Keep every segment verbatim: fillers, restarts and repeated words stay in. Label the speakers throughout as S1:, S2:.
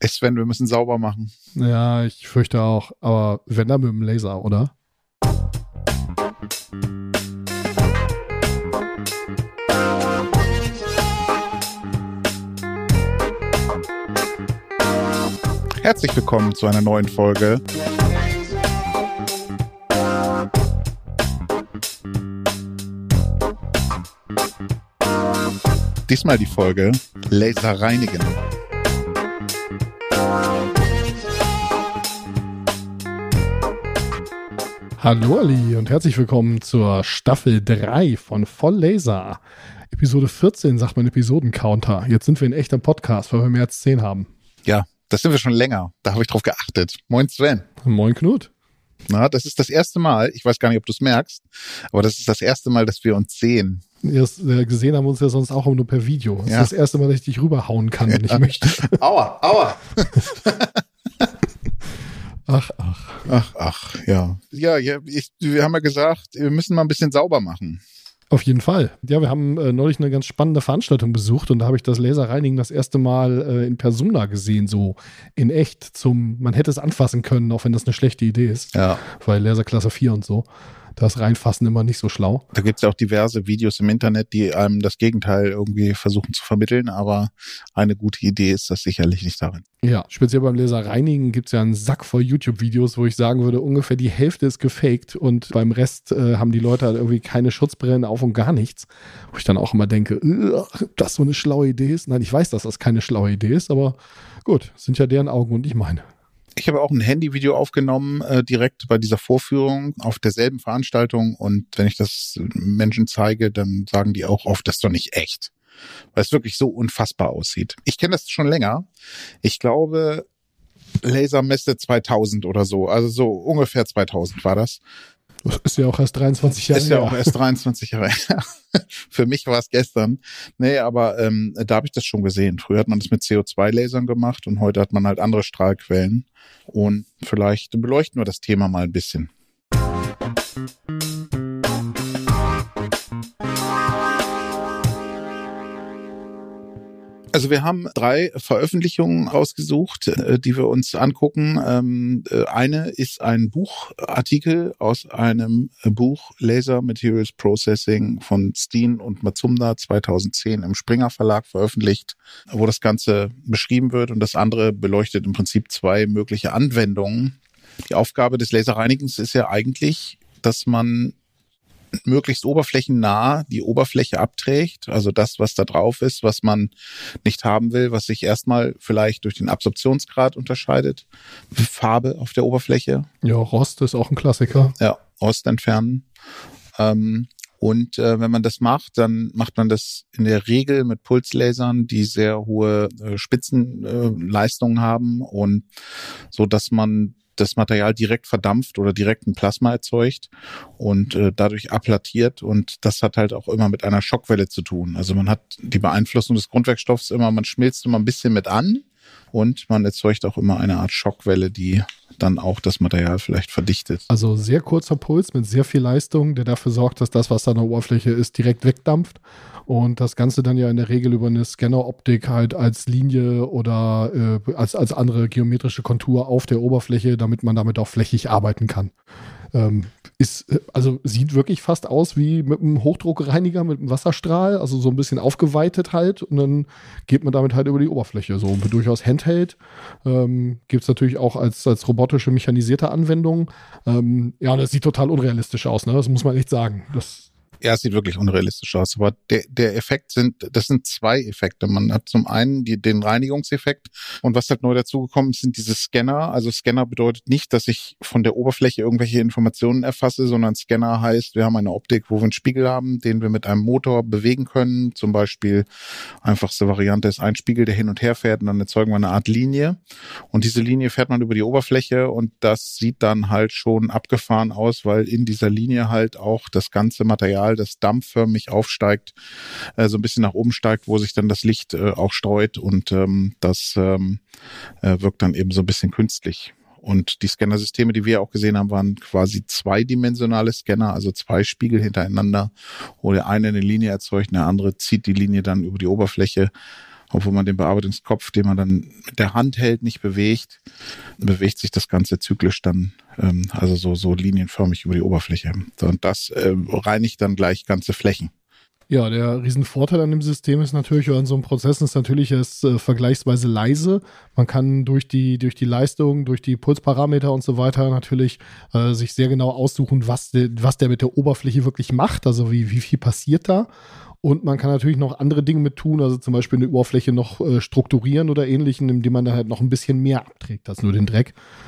S1: Sven, wir müssen sauber machen.
S2: Ja, ich fürchte auch. Aber wenn dann mit dem Laser, oder?
S1: Herzlich willkommen zu einer neuen Folge. Diesmal die Folge Laser reinigen.
S2: Hallo Ali und herzlich willkommen zur Staffel drei von Voll Laser. Episode vierzehn sagt mein Episodencounter. Jetzt sind wir ein echter Podcast, weil wir mehr als zehn haben.
S1: Ja, das sind wir schon länger. Da habe ich drauf geachtet. Moin Sven.
S2: Moin Knut.
S1: Na, das ist das erste Mal, ich weiß gar nicht, ob du es merkst, aber das ist das erste Mal, dass wir uns sehen.
S2: Erst, äh, gesehen haben wir uns ja sonst auch nur per Video. Das ja. ist das erste Mal, dass ich dich rüberhauen kann, wenn ja. ich möchte.
S1: Aua, aua.
S2: Ach, ach.
S1: Ach, ach, ja. Ja, ja ich, wir haben ja gesagt, wir müssen mal ein bisschen sauber machen.
S2: Auf jeden Fall. Ja, wir haben äh, neulich eine ganz spannende Veranstaltung besucht und da habe ich das Laserreinigen das erste Mal äh, in Persona gesehen, so in echt zum, man hätte es anfassen können, auch wenn das eine schlechte Idee ist.
S1: Ja.
S2: Weil Laserklasse vier und so. Das Reinfassen immer nicht so schlau.
S1: Da gibt es ja auch diverse Videos im Internet, die einem das Gegenteil irgendwie versuchen zu vermitteln, aber eine gute Idee ist das sicherlich nicht darin.
S2: Ja, speziell beim Laserreinigen gibt es ja einen Sack voll YouTube-Videos, wo ich sagen würde, ungefähr die Hälfte ist gefaked und beim Rest äh, haben die Leute halt irgendwie keine Schutzbrillen auf und gar nichts. Wo ich dann auch immer denke, das so eine schlaue Idee ist. Nein, ich weiß, dass das keine schlaue Idee ist, aber gut, sind ja deren Augen und nicht meine.
S1: Ich habe auch ein Handyvideo aufgenommen, äh, direkt bei dieser Vorführung auf derselben Veranstaltung. Und wenn ich das Menschen zeige, dann sagen die auch oft, das ist doch nicht echt. Weil es wirklich so unfassbar aussieht. Ich kenne das schon länger. Ich glaube, Lasermesse zweitausend oder so. Also so ungefähr zweitausend war das.
S2: Das ist ja auch erst dreiundzwanzig Jahre
S1: her. Ist ja auch erst dreiundzwanzig Jahre her. Für mich war es gestern. Nee, aber ähm, da habe ich das schon gesehen. Früher hat man das mit C O zwei Lasern gemacht und heute hat man halt andere Strahlquellen. Und vielleicht beleuchten wir das Thema mal ein bisschen. Also wir haben drei Veröffentlichungen rausgesucht, die wir uns angucken. Eine ist ein Buchartikel aus einem Buch Laser Materials Processing von Steen und Matsumda zweitausendzehn im Springer Verlag veröffentlicht, wo das Ganze beschrieben wird. Und das andere beleuchtet im Prinzip zwei mögliche Anwendungen. Die Aufgabe des Laserreinigens ist ja eigentlich, dass man möglichst oberflächennah die Oberfläche abträgt, also das, was da drauf ist, was man nicht haben will, was sich erstmal vielleicht durch den Absorptionsgrad unterscheidet, Farbe auf der Oberfläche.
S2: Ja, Rost ist auch ein Klassiker.
S1: Ja, Rost entfernen. Ähm, und äh, wenn man das macht, dann macht man das in der Regel mit Pulslasern, die sehr hohe äh, Spitzenleistungen äh, haben und so, dass man das Material direkt verdampft oder direkt ein Plasma erzeugt und äh, dadurch ablatiert. Und das hat halt auch immer mit einer Schockwelle zu tun. Also man hat die Beeinflussung des Grundwerkstoffs immer, man schmilzt immer ein bisschen mit an und man erzeugt auch immer eine Art Schockwelle, die dann auch das Material vielleicht verdichtet.
S2: Also sehr kurzer Puls mit sehr viel Leistung, der dafür sorgt, dass das, was da an der Oberfläche ist, direkt wegdampft. Und das Ganze dann ja in der Regel über eine Scanneroptik halt als Linie oder äh, als, als andere geometrische Kontur auf der Oberfläche, damit man damit auch flächig arbeiten kann. Ähm, ist, also sieht wirklich fast aus wie mit einem Hochdruckreiniger, mit einem Wasserstrahl, also so ein bisschen aufgeweitet halt und dann geht man damit halt über die Oberfläche. So durchaus Handheld. Ähm, gibt es natürlich auch als, als robotische, mechanisierte Anwendung. Ähm, ja, und das sieht total unrealistisch aus, ne? Das muss man echt sagen. Das
S1: Ja, es sieht wirklich unrealistisch aus, aber der, der Effekt sind, das sind zwei Effekte. Man hat zum einen die, den Reinigungseffekt und was halt neu dazugekommen ist, sind diese Scanner. Also Scanner bedeutet nicht, dass ich von der Oberfläche irgendwelche Informationen erfasse, sondern Scanner heißt, wir haben eine Optik, wo wir einen Spiegel haben, den wir mit einem Motor bewegen können. Zum Beispiel einfachste Variante ist ein Spiegel, der hin und her fährt und dann erzeugen wir eine Art Linie. Und diese Linie fährt man über die Oberfläche und das sieht dann halt schon abgefahren aus, weil in dieser Linie halt auch das ganze Material, das dampfförmig aufsteigt, äh, so ein bisschen nach oben steigt, wo sich dann das Licht äh, auch streut und ähm, das ähm, äh, wirkt dann eben so ein bisschen künstlich. Und die Scannersysteme, die wir auch gesehen haben, waren quasi zweidimensionale Scanner, also zwei Spiegel hintereinander, wo der eine eine Linie erzeugt, der andere zieht die Linie dann über die Oberfläche. obwohl man den Bearbeitungskopf, den man dann mit der Hand hält, nicht bewegt, bewegt sich das Ganze zyklisch dann, ähm, also so, so linienförmig über die Oberfläche. So, und das äh, reinigt dann gleich ganze Flächen.
S2: Ja, der Riesenvorteil an dem System ist natürlich, oder an so einem Prozess ist natürlich, es ist äh, vergleichsweise leise. Man kann durch die, durch die Leistung, durch die Pulsparameter und so weiter natürlich äh, sich sehr genau aussuchen, was, de, was der mit der Oberfläche wirklich macht, also wie, wie viel passiert da. Und man kann natürlich noch andere Dinge mit tun, also zum Beispiel eine Oberfläche noch äh, strukturieren oder ähnlichen, indem man da halt noch ein bisschen mehr abträgt als nur den Dreck.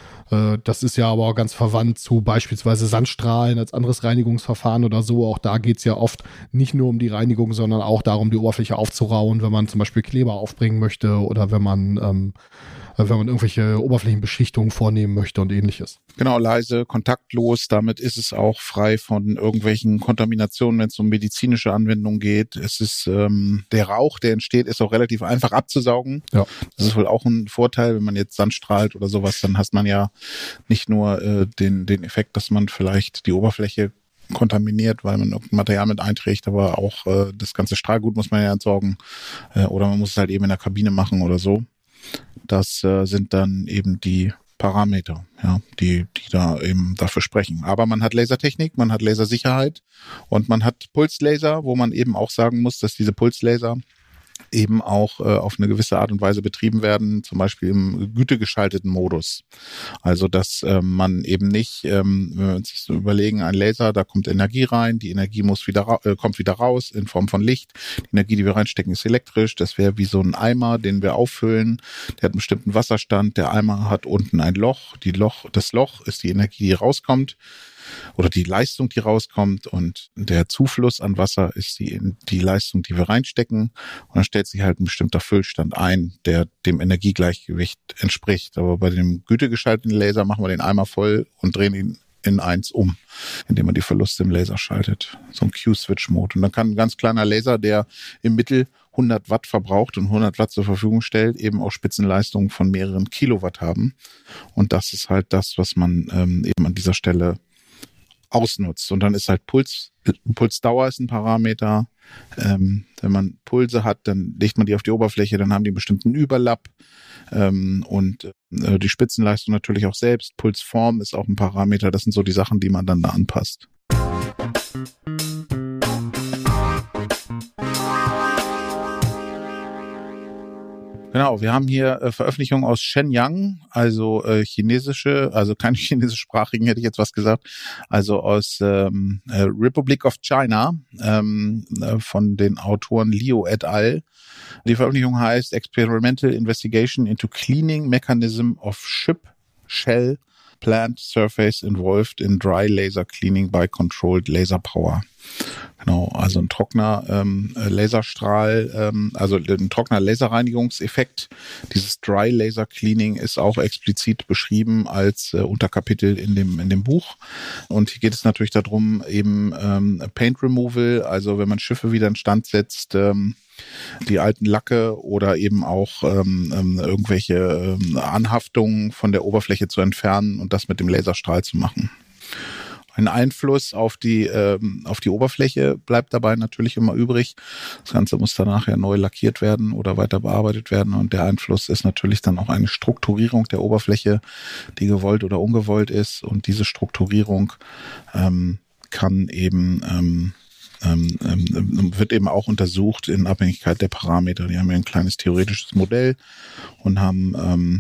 S2: Das ist ja aber auch ganz verwandt zu beispielsweise Sandstrahlen als anderes Reinigungsverfahren oder so. Auch da geht es ja oft nicht nur um die Reinigung, sondern auch darum, die Oberfläche aufzurauen, wenn man zum Beispiel Kleber aufbringen möchte oder wenn man, ähm, wenn man irgendwelche Oberflächenbeschichtungen vornehmen möchte und ähnliches.
S1: Genau, leise, kontaktlos. Damit ist es auch frei von irgendwelchen Kontaminationen, wenn es um medizinische Anwendungen geht. Es ist ähm, der Rauch, der entsteht, ist auch relativ einfach abzusaugen.
S2: Ja.
S1: Das ist wohl auch ein Vorteil, wenn man jetzt Sand strahlt oder sowas, dann hat man ja nicht nur äh, den, den Effekt, dass man vielleicht die Oberfläche kontaminiert, weil man irgendein Material mit einträgt, aber auch äh, das ganze Strahlgut muss man ja entsorgen äh, oder man muss es halt eben in der Kabine machen oder so. Das äh, sind dann eben die Parameter, ja, die, die da eben dafür sprechen. Aber man hat Lasertechnik, man hat Lasersicherheit und man hat Pulslaser, wo man eben auch sagen muss, dass diese Pulslaser eben auch äh, auf eine gewisse Art und Weise betrieben werden, zum Beispiel im gütegeschalteten Modus. Also dass ähm, man eben nicht, ähm, wenn wir uns das so überlegen, ein Laser, da kommt Energie rein, die Energie muss wieder ra- äh, kommt wieder raus in Form von Licht. Die Energie, die wir reinstecken, ist elektrisch. Das wäre wie so ein Eimer, den wir auffüllen. Der hat einen bestimmten Wasserstand. Der Eimer hat unten ein Loch. Die Loch, das Loch ist die Energie, die rauskommt. Oder die Leistung, die rauskommt, und der Zufluss an Wasser ist die, die Leistung, die wir reinstecken, und dann stellt sich halt ein bestimmter Füllstand ein, der dem Energiegleichgewicht entspricht. Aber bei dem gütegeschalteten Laser machen wir den Eimer voll und drehen ihn in eins um, indem man die Verluste im Laser schaltet. So ein Q-Switch-Mode. Und dann kann ein ganz kleiner Laser, der im Mittel hundert Watt verbraucht und hundert Watt zur Verfügung stellt, eben auch Spitzenleistungen von mehreren Kilowatt haben. Und das ist halt das, was man ähm, eben an dieser Stelle ausnutzt. Und dann ist halt Puls, Pulsdauer ist ein Parameter. Ähm, wenn man Pulse hat, dann legt man die auf die Oberfläche, dann haben die einen bestimmten Überlapp. Ähm, und äh, die Spitzenleistung natürlich auch selbst. Pulsform ist auch ein Parameter. Das sind so die Sachen, die man dann da anpasst. Genau, wir haben hier äh, Veröffentlichungen aus Shenyang, also äh, chinesische, also keine chinesischsprachigen, hätte ich jetzt was gesagt, also aus ähm, äh, Republic of China, ähm, äh, von den Autoren Liu et al. Die Veröffentlichung heißt Experimental Investigation into Cleaning Mechanism of Ship Shell Plant Surface Involved in Dry Laser Cleaning by Controlled Laser Power. Genau, also ein trockener ähm, Laserstrahl, ähm, also ein trockener Laserreinigungseffekt. Dieses Dry Laser Cleaning ist auch explizit beschrieben als äh, Unterkapitel in dem in dem Buch. Und hier geht es natürlich darum, eben ähm, Paint Removal, also wenn man Schiffe wieder in Stand setzt, ähm, die alten Lacke oder eben auch ähm, ähm, irgendwelche ähm, Anhaftungen von der Oberfläche zu entfernen und das mit dem Laserstrahl zu machen. Ein Einfluss auf die ähm, auf die Oberfläche bleibt dabei natürlich immer übrig. Das Ganze muss danach ja neu lackiert werden oder weiter bearbeitet werden, und der Einfluss ist natürlich dann auch eine Strukturierung der Oberfläche, die gewollt oder ungewollt ist, und diese Strukturierung ähm, kann eben ähm, ähm, ähm, wird eben auch untersucht in Abhängigkeit der Parameter. Die haben ja ein kleines theoretisches Modell und haben ähm,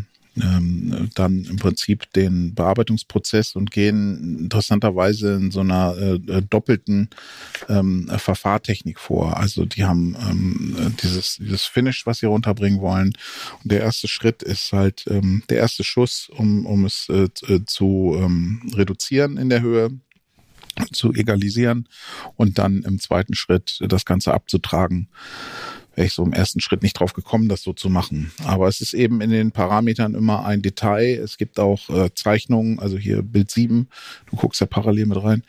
S1: dann im Prinzip den Bearbeitungsprozess und gehen interessanterweise in so einer äh, doppelten ähm, Verfahrtechnik vor. Also die haben ähm, dieses dieses Finish, was sie runterbringen wollen. Und der erste Schritt ist halt ähm, der erste Schuss, um um es äh, zu ähm, reduzieren in der Höhe, zu egalisieren, und dann im zweiten Schritt das Ganze abzutragen. Wäre ich so im ersten Schritt nicht drauf gekommen, das so zu machen. Aber es ist eben in den Parametern immer ein Detail. Es gibt auch äh, Zeichnungen, also hier Bild sieben, du guckst ja parallel mit rein.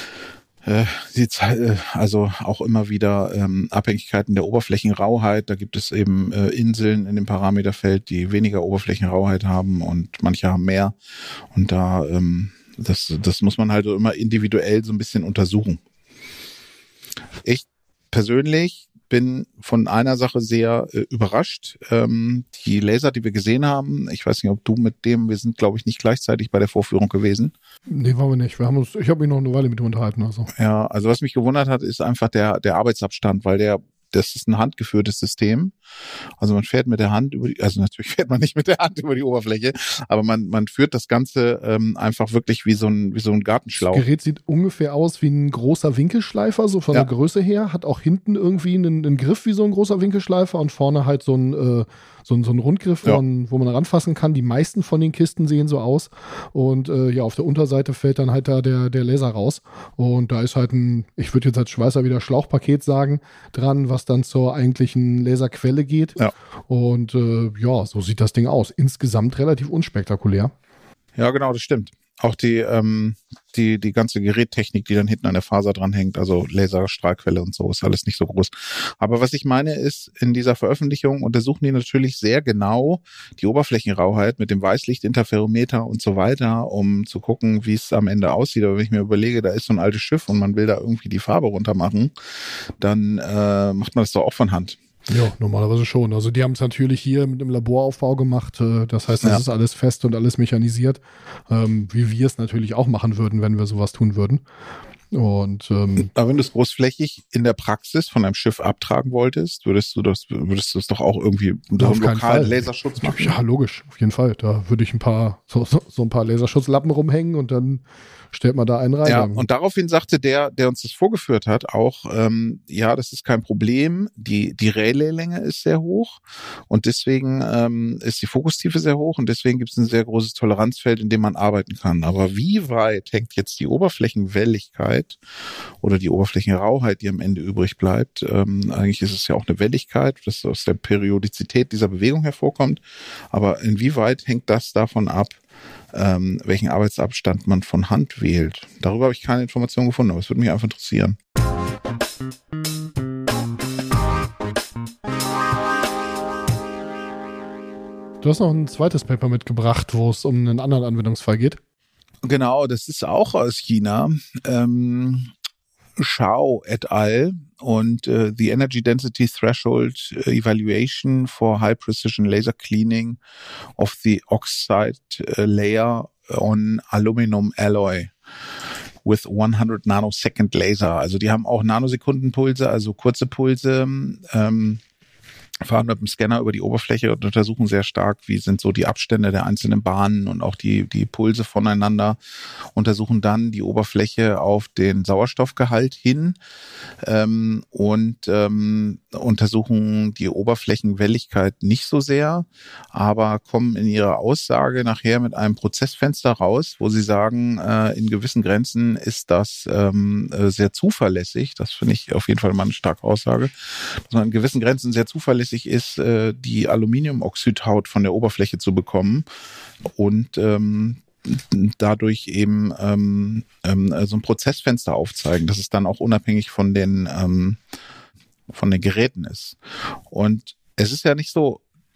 S1: Äh, die, äh, also auch immer wieder ähm, Abhängigkeiten der Oberflächenrauheit. Da gibt es eben äh, Inseln in dem Parameterfeld, die weniger Oberflächenrauheit haben, und manche haben mehr. Und da ähm, das, das muss man halt immer individuell so ein bisschen untersuchen. Ich persönlich bin von einer Sache sehr äh, überrascht. Ähm, die Laser, die wir gesehen haben, ich weiß nicht, ob du mit dem, wir sind, glaube ich, nicht gleichzeitig bei der Vorführung gewesen.
S2: Nee, waren wir nicht. Wir haben uns, ich habe mich noch eine Weile mit ihm unterhalten. Also.
S1: Ja, also was mich gewundert hat, ist einfach der, der Arbeitsabstand, weil der das ist ein handgeführtes System. Also man fährt mit der Hand über die, also natürlich fährt man nicht mit der Hand über die Oberfläche, aber man man führt das Ganze ähm, einfach wirklich wie so ein wie so ein Gartenschlauch.
S2: Das Gerät sieht ungefähr aus wie ein großer Winkelschleifer, so von ja. der Größe her. Hat auch hinten irgendwie einen, einen Griff wie so ein großer Winkelschleifer und vorne halt so ein äh, so ein, so ein Rundgriff, ja. wo, man, wo man ranfassen kann. Die meisten von den Kisten sehen so aus. Und äh, ja, auf der Unterseite fällt dann halt da der, der Laser raus. Und da ist halt ein, ich würde jetzt als Schweißer wieder Schlauchpaket sagen, dran, was dann zur eigentlichen Laserquelle geht.
S1: Ja.
S2: Und äh, ja, so sieht das Ding aus. Insgesamt relativ unspektakulär.
S1: Ja, genau, das stimmt. Auch die, ähm, die, die ganze Gerättechnik, die dann hinten an der Faser dranhängt, also Laser, Strahlquelle und so, ist alles nicht so groß. Aber was ich meine ist, in dieser Veröffentlichung untersuchen die natürlich sehr genau die Oberflächenrauheit mit dem Weißlichtinterferometer und so weiter, um zu gucken, wie es am Ende aussieht. Aber wenn ich mir überlege, da ist so ein altes Schiff und man will da irgendwie die Farbe runter machen, dann äh, macht man das doch auch von Hand.
S2: Ja, normalerweise schon. Also die haben es natürlich hier mit einem Laboraufbau gemacht. Das heißt, das ja. ist alles fest und alles mechanisiert, ähm, wie wir es natürlich auch machen würden, wenn wir sowas tun würden. Und ähm,
S1: aber wenn du es großflächig in der Praxis von einem Schiff abtragen wolltest, würdest du das, würdest du das doch auch irgendwie unter einem lokalen Laserschutz machen?
S2: Ja, logisch, auf jeden Fall. Da würde ich ein paar so, so, so ein paar Laserschutzlappen rumhängen und dann stellt man da einen rein.
S1: Ja, und daraufhin sagte der, der uns das vorgeführt hat, auch, ähm, ja, das ist kein Problem. Die die Relaylänge ist sehr hoch und deswegen ähm, ist die Fokustiefe sehr hoch und deswegen gibt es ein sehr großes Toleranzfeld, in dem man arbeiten kann. Aber wie weit hängt jetzt die Oberflächenwelligkeit oder die Oberflächenrauheit, die am Ende übrig bleibt? Ähm, eigentlich ist es ja auch eine Welligkeit, das aus der Periodizität dieser Bewegung hervorkommt. Aber inwieweit hängt das davon ab, ähm, welchen Arbeitsabstand man von Hand wählt? Darüber habe ich keine Informationen gefunden, aber es würde mich einfach interessieren.
S2: Du hast noch ein zweites Paper mitgebracht, wo es um einen anderen Anwendungsfall geht.
S1: Genau, das ist auch aus China. Ähm, Shao et al. Und uh, the Energy Density Threshold Evaluation for High Precision Laser Cleaning of the Oxide Layer on Aluminum Alloy with hundred Nanosecond Laser. Also die haben auch Nanosekundenpulse, also kurze Pulse, ähm, fahren mit dem Scanner über die Oberfläche und untersuchen sehr stark, wie sind so die Abstände der einzelnen Bahnen und auch die die Pulse voneinander, untersuchen dann die Oberfläche auf den Sauerstoffgehalt hin ähm, und ähm, untersuchen die Oberflächenwelligkeit nicht so sehr, aber kommen in ihrer Aussage nachher mit einem Prozessfenster raus, wo sie sagen, äh, in gewissen Grenzen ist das ähm, sehr zuverlässig. Das finde ich auf jeden Fall mal eine starke Aussage, dass man in gewissen Grenzen sehr zuverlässig ist, äh, die Aluminiumoxidhaut von der Oberfläche zu bekommen und ähm, dadurch eben ähm, ähm, so ein Prozessfenster aufzeigen, dass es dann auch unabhängig von den ähm, von den Geräten ist. Und es ist ja nicht so,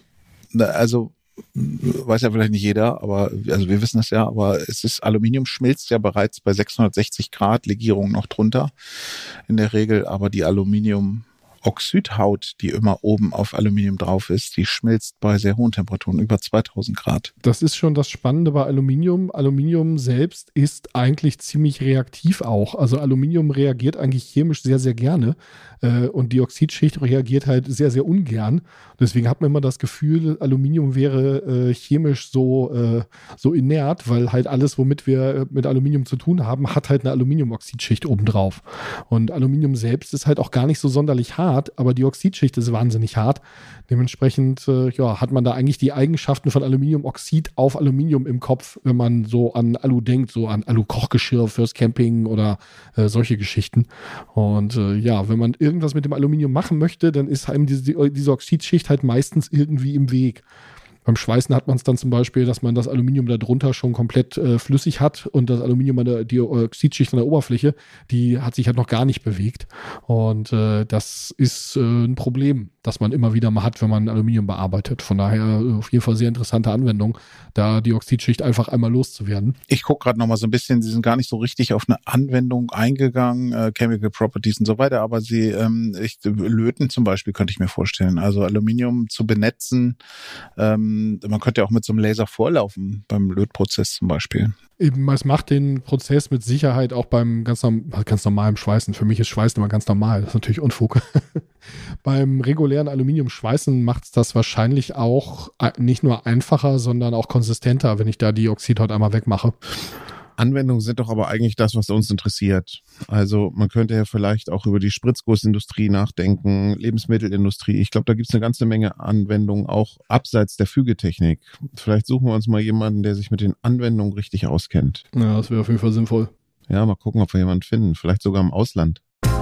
S1: also weiß ja vielleicht nicht jeder, aber also wir wissen das ja, aber es ist, Aluminium schmilzt ja bereits bei sechshundertsechzig Grad, Legierung noch drunter in der Regel, aber die Aluminium Oxidhaut, die immer oben auf Aluminium drauf ist, die schmilzt bei sehr hohen Temperaturen, über zweitausend Grad.
S2: Das ist schon das Spannende bei Aluminium. Aluminium selbst ist eigentlich ziemlich reaktiv auch. Also Aluminium reagiert eigentlich chemisch sehr, sehr gerne äh, und die Oxidschicht reagiert halt sehr, sehr ungern. Deswegen hat man immer das Gefühl, Aluminium wäre äh, chemisch so, äh, so inert, weil halt alles, womit wir mit Aluminium zu tun haben, hat halt eine Aluminiumoxidschicht obendrauf. Und Aluminium selbst ist halt auch gar nicht so sonderlich hart, aber die Oxidschicht ist wahnsinnig hart. Dementsprechend äh, ja, hat man da eigentlich die Eigenschaften von Aluminiumoxid auf Aluminium im Kopf, wenn man so an Alu denkt, so an Alu-Kochgeschirr fürs Camping oder äh, solche Geschichten. Und äh, ja, wenn man irgendwas mit dem Aluminium machen möchte, dann ist einem diese, diese Oxidschicht halt meistens irgendwie im Weg. Beim Schweißen hat man es dann zum Beispiel, dass man das Aluminium da drunter schon komplett äh, flüssig hat und das Aluminium an der, die Oxidschicht an der Oberfläche, die hat sich halt noch gar nicht bewegt. Und äh, das ist äh, ein Problem, das man immer wieder mal hat, wenn man Aluminium bearbeitet. Von daher äh, auf jeden Fall sehr interessante Anwendung, da die Oxidschicht einfach einmal loszuwerden.
S1: Ich gucke gerade noch mal so ein bisschen, sie sind gar nicht so richtig auf eine Anwendung eingegangen, äh, Chemical Properties und so weiter, aber sie, ähm, ich, Löten zum Beispiel könnte ich mir vorstellen, also Aluminium zu benetzen, ähm, man könnte ja auch mit so einem Laser vorlaufen beim Lötprozess zum Beispiel.
S2: Eben, es macht den Prozess mit Sicherheit auch beim ganz, ganz normalen Schweißen. Für mich ist Schweißen immer ganz normal. Das ist natürlich Unfug. Beim regulären Aluminiumschweißen macht es das wahrscheinlich auch nicht nur einfacher, sondern auch konsistenter, wenn ich da die Oxidhaut einmal wegmache.
S3: Anwendungen sind doch aber eigentlich das, was uns interessiert. Also man könnte ja vielleicht auch über die Spritzgussindustrie nachdenken, Lebensmittelindustrie. Ich glaube, da gibt es eine ganze Menge Anwendungen, auch abseits der Fügetechnik. Vielleicht suchen wir uns mal jemanden, der sich mit den Anwendungen richtig auskennt.
S2: Ja, das wäre auf jeden Fall sinnvoll.
S3: Ja, mal gucken, ob wir jemanden finden. Vielleicht sogar im Ausland.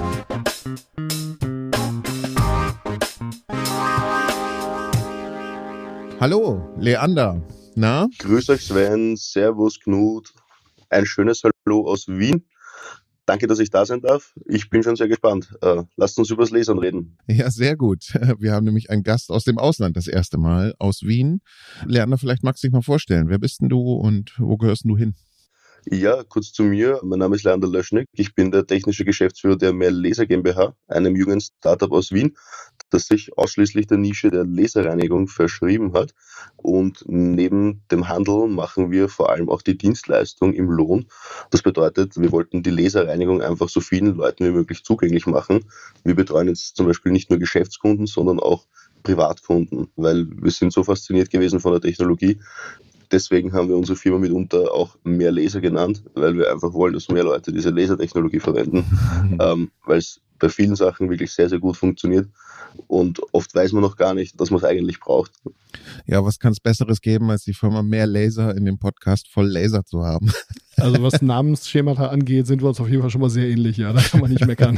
S3: Hallo, Leander. Na?
S4: Grüß euch Sven, Servus Knut. Ein schönes Hallo aus Wien. Danke, dass ich da sein darf. Ich bin schon sehr gespannt. Äh, lasst uns über das Lasern reden.
S3: Ja, sehr gut. Wir haben nämlich einen Gast aus dem Ausland das erste Mal, aus Wien. Leander, vielleicht magst du dich mal vorstellen. Wer bist denn du und wo gehörst du hin?
S4: Ja, kurz zu mir. Mein Name ist Leander Löschnig. Ich bin der technische Geschäftsführer der Mehr Laser GmbH, einem jungen Startup aus Wien, das sich ausschließlich der Nische der Laserreinigung verschrieben hat. Und neben dem Handel machen wir vor allem auch die Dienstleistung im Lohn. Das bedeutet, wir wollten die Laserreinigung einfach so vielen Leuten wie möglich zugänglich machen. Wir betreuen jetzt zum Beispiel nicht nur Geschäftskunden, sondern auch Privatkunden, weil wir sind so fasziniert gewesen von der Technologie. Deswegen haben wir unsere Firma mitunter auch Mehr Laser genannt, weil wir einfach wollen, dass mehr Leute diese Lasertechnologie verwenden, mhm. ähm, weil es bei vielen Sachen wirklich sehr, sehr gut funktioniert und oft weiß man noch gar nicht, dass man es eigentlich braucht.
S3: Ja, was kann es Besseres geben, als die Firma Mehr Laser in dem Podcast voll Laser zu haben?
S2: Also was Namensschemata angeht, sind wir uns auf jeden Fall schon mal sehr ähnlich, ja, da kann man nicht meckern.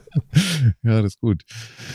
S3: Ja, das ist gut.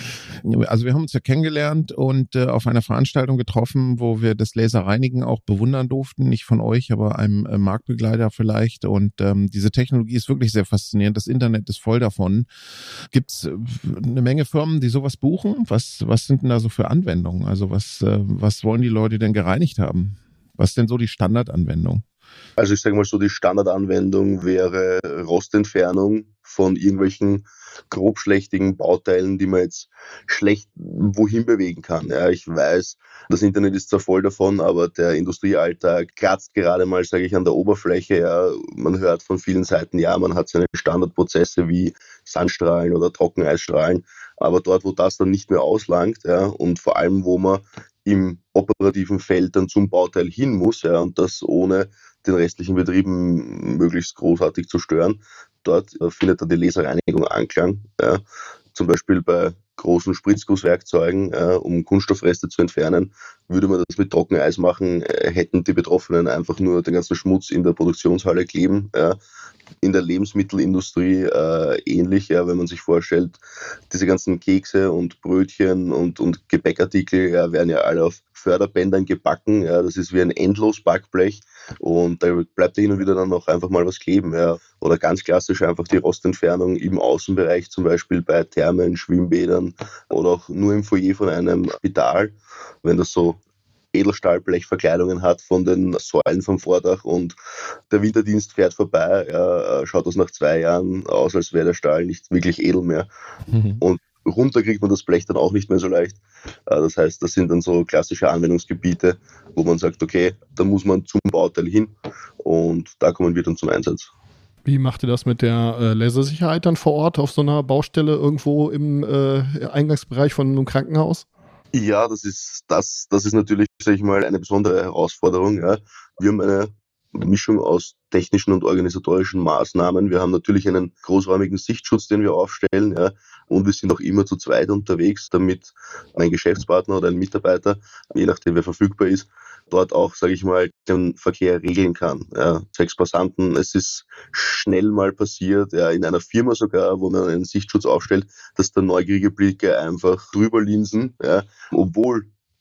S3: Also wir haben uns ja kennengelernt und äh, auf einer Veranstaltung getroffen, wo wir das Laserreinigen auch bewundern durften, nicht von euch, aber einem äh, Marktbegleiter vielleicht. Und ähm, diese Technologie ist wirklich sehr faszinierend. Das Internet ist voll davon. Gibt es äh, eine Menge Firmen, die sowas buchen? Was, was sind denn da so für Anwendungen? Also was, äh, was wollen die Leute denn gereinigt haben? Was ist denn so die Standardanwendung?
S4: Also ich sage mal so, die Standardanwendung wäre Rostentfernung von irgendwelchen grobschlächtigen Bauteilen, die man jetzt schlecht wohin bewegen kann. Ja, ich weiß, das Internet ist zwar voll davon, aber der Industriealltag kratzt gerade mal, sage ich, an der Oberfläche. Ja, man hört von vielen Seiten, ja, man hat seine Standardprozesse wie Sandstrahlen oder Trockeneisstrahlen, aber dort, wo das dann nicht mehr auslangt, ja, und vor allem, wo man im operativen Feld dann zum Bauteil hin muss, ja, und das ohne den restlichen Betrieben möglichst großartig zu stören. Dort äh, findet dann die Laserreinigung Anklang. Ja. Zum Beispiel bei großen Spritzgusswerkzeugen, äh, um Kunststoffreste zu entfernen, würde man das mit Trockeneis machen, äh, hätten die Betroffenen einfach nur den ganzen Schmutz in der Produktionshalle kleben. Ja. In der Lebensmittelindustrie äh, ähnlich, ja, wenn man sich vorstellt, diese ganzen Kekse und Brötchen und, und Gebäckartikel ja, werden ja alle auf Förderbändern gebacken. Ja, das ist wie ein endlos Backblech und da bleibt ja hin und wieder dann noch einfach mal was kleben. Ja. Oder ganz klassisch einfach die Rostentfernung im Außenbereich, zum Beispiel bei Thermen, Schwimmbädern oder auch nur im Foyer von einem Spital, wenn das so Edelstahlblechverkleidungen hat von den Säulen vom Vordach und der Winterdienst fährt vorbei, ja, schaut das nach zwei Jahren aus, als wäre der Stahl nicht wirklich edel mehr. Mhm. Und runter kriegt man das Blech dann auch nicht mehr so leicht. Das heißt, das sind dann so klassische Anwendungsgebiete, wo man sagt, okay, da muss man zum Bauteil hin und da kommen wir dann zum Einsatz.
S2: Wie macht ihr das mit der äh, Lasersicherheit dann vor Ort auf so einer Baustelle irgendwo im äh, Eingangsbereich von einem Krankenhaus?
S4: Ja, das ist das, das ist natürlich, sag ich mal, eine besondere Herausforderung. Ja. Wir haben eine Mischung aus technischen und organisatorischen Maßnahmen. Wir haben natürlich einen großräumigen Sichtschutz, den wir aufstellen, ja, und wir sind auch immer zu zweit unterwegs, damit ein Geschäftspartner oder ein Mitarbeiter, je nachdem wer verfügbar ist, dort auch, sage ich mal, den Verkehr regeln kann. Ja, sechs Passanten, es ist schnell mal passiert, ja, in einer Firma sogar, wo man einen Sichtschutz aufstellt, dass da neugierige Blicke einfach drüber linsen, ja, obwohl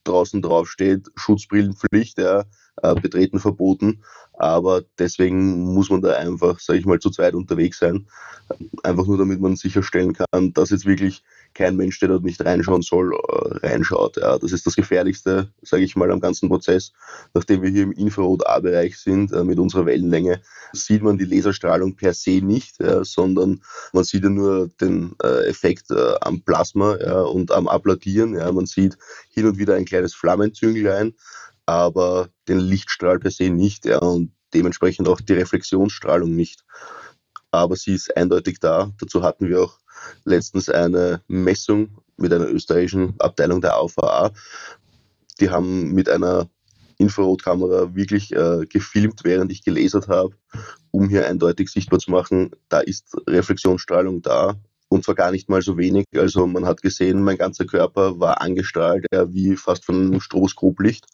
S4: draußen drauf steht, Schutzbrillenpflicht, ja, äh, Betreten verboten, aber deswegen muss man da einfach, sage ich mal, zu zweit unterwegs sein, einfach nur damit man sicherstellen kann, dass jetzt wirklich kein Mensch, der dort nicht reinschauen soll, äh, reinschaut. Ja, das ist das Gefährlichste, sage ich mal, am ganzen Prozess. Nachdem wir hier im Infrarot-A-Bereich sind, äh, mit unserer Wellenlänge, sieht man die Laserstrahlung per se nicht, ja, sondern man sieht ja nur den äh, Effekt äh, am Plasma, ja, und am Abladieren. Ja, man sieht hin und wieder ein kleines Flammenzünglein, aber den Lichtstrahl per se nicht, ja, und dementsprechend auch die Reflexionsstrahlung nicht. Aber sie ist eindeutig da. Dazu hatten wir auch letztens eine Messung mit einer österreichischen Abteilung der A V A. Die haben mit einer Infrarotkamera wirklich äh, gefilmt, während ich gelasert habe, um hier eindeutig sichtbar zu machen, da ist Reflexionsstrahlung da. Und zwar gar nicht mal so wenig. Also man hat gesehen, mein ganzer Körper war angestrahlt, ja, wie fast von einem Stroboskoplicht.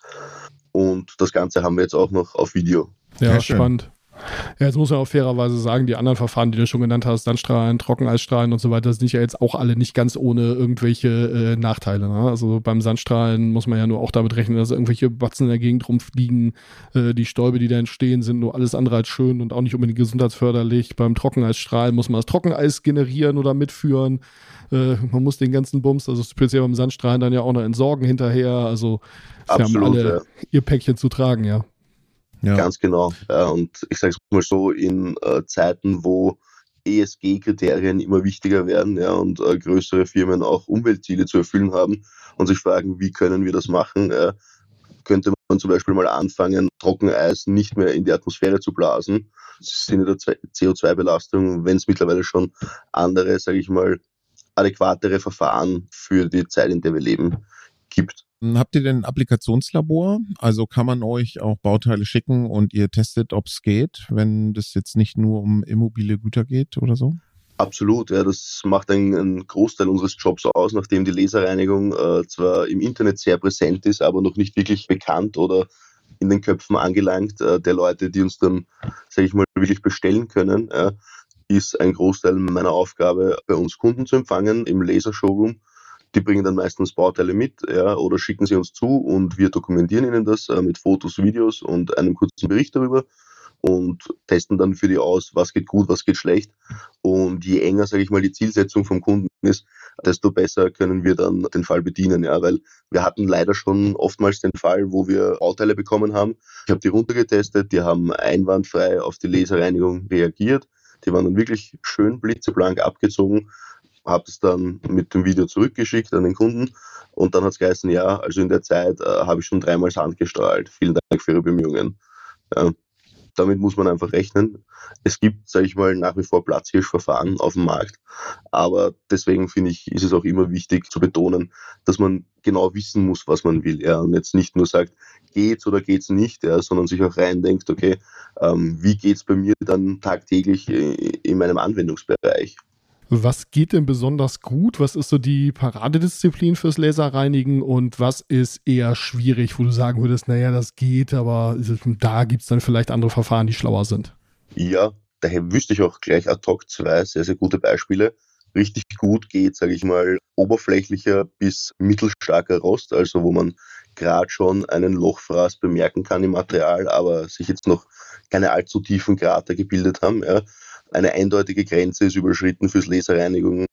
S4: Und das Ganze haben wir jetzt auch noch auf Video.
S2: Ja, spannend. Ja, jetzt muss man auch fairerweise sagen, die anderen Verfahren, die du schon genannt hast, Sandstrahlen, Trockeneisstrahlen und so weiter, sind ja jetzt auch alle nicht ganz ohne irgendwelche äh, Nachteile. Ne? Also beim Sandstrahlen muss man ja nur auch damit rechnen, dass irgendwelche Batzen in der Gegend rumfliegen. Äh, die Stäube, die da entstehen, sind nur alles andere als schön und auch nicht unbedingt gesundheitsförderlich. Beim Trockeneisstrahlen muss man das Trockeneis generieren oder mitführen. Äh, man muss den ganzen Bums, also speziell beim Sandstrahlen, dann ja auch noch entsorgen hinterher. Also sie
S4: Absolut,
S2: haben alle
S4: ja.
S2: ihr Päckchen zu tragen, ja.
S3: Ja.
S4: Ganz genau. Ja, und ich sage es mal so, in äh, Zeiten, wo E S G-Kriterien immer wichtiger werden, ja, und äh, größere Firmen auch Umweltziele zu erfüllen haben und sich fragen, wie können wir das machen, äh, könnte man zum Beispiel mal anfangen, Trockeneis nicht mehr in die Atmosphäre zu blasen, im Sinne der C O zwei Belastung, wenn es mittlerweile schon andere, sage ich mal, adäquatere Verfahren für die Zeit, in der wir leben, gibt.
S3: Habt ihr denn ein Applikationslabor? Also kann man euch auch Bauteile schicken und ihr testet, ob es geht, wenn das jetzt nicht nur um immobile Güter geht oder so?
S4: Absolut, ja, das macht einen, einen Großteil unseres Jobs aus, nachdem die Laserreinigung äh, zwar im Internet sehr präsent ist, aber noch nicht wirklich bekannt oder in den Köpfen angelangt äh, der Leute, die uns dann, sage ich mal, wirklich bestellen können, äh, ist ein Großteil meiner Aufgabe, bei uns Kunden zu empfangen im Laser-Showroom. Die bringen dann meistens Bauteile mit, ja, oder schicken sie uns zu und wir dokumentieren ihnen das äh, mit Fotos, Videos und einem kurzen Bericht darüber und testen dann für die aus, was geht gut, was geht schlecht. Und je enger, sage ich mal, die Zielsetzung vom Kunden ist, desto besser können wir dann den Fall bedienen, ja, weil wir hatten leider schon oftmals den Fall, wo wir Bauteile bekommen haben. Ich habe die runtergetestet, die haben einwandfrei auf die Laserreinigung reagiert. Die waren dann wirklich schön blitzeblank abgezogen. Habe es dann mit dem Video zurückgeschickt an den Kunden und dann hat es geheißen, ja, also in der Zeit äh, habe ich schon dreimal Sand gestrahlt. Vielen Dank für Ihre Bemühungen. Ja, damit muss man einfach rechnen. Es gibt, sage ich mal, nach wie vor Platzhirschverfahren auf dem Markt, aber deswegen finde ich, ist es auch immer wichtig zu betonen, dass man genau wissen muss, was man will, ja, und jetzt nicht nur sagt, geht's oder geht's nicht, ja, sondern sich auch reindenkt, okay, ähm, wie geht's bei mir dann tagtäglich in meinem Anwendungsbereich?
S2: Was geht denn besonders gut? Was ist so die Paradedisziplin fürs Laserreinigen und was ist eher schwierig, wo du sagen würdest, naja, das geht, aber da gibt es dann vielleicht andere Verfahren, die schlauer sind?
S4: Ja, daher wüsste ich auch gleich ad hoc zwei sehr, sehr gute Beispiele. Richtig gut geht, sage ich mal, oberflächlicher bis mittelstarker Rost, also wo man gerade schon einen Lochfraß bemerken kann im Material, aber sich jetzt noch keine allzu tiefen Krater gebildet haben. Ja. Eine eindeutige Grenze ist überschritten fürs Laserreinigung,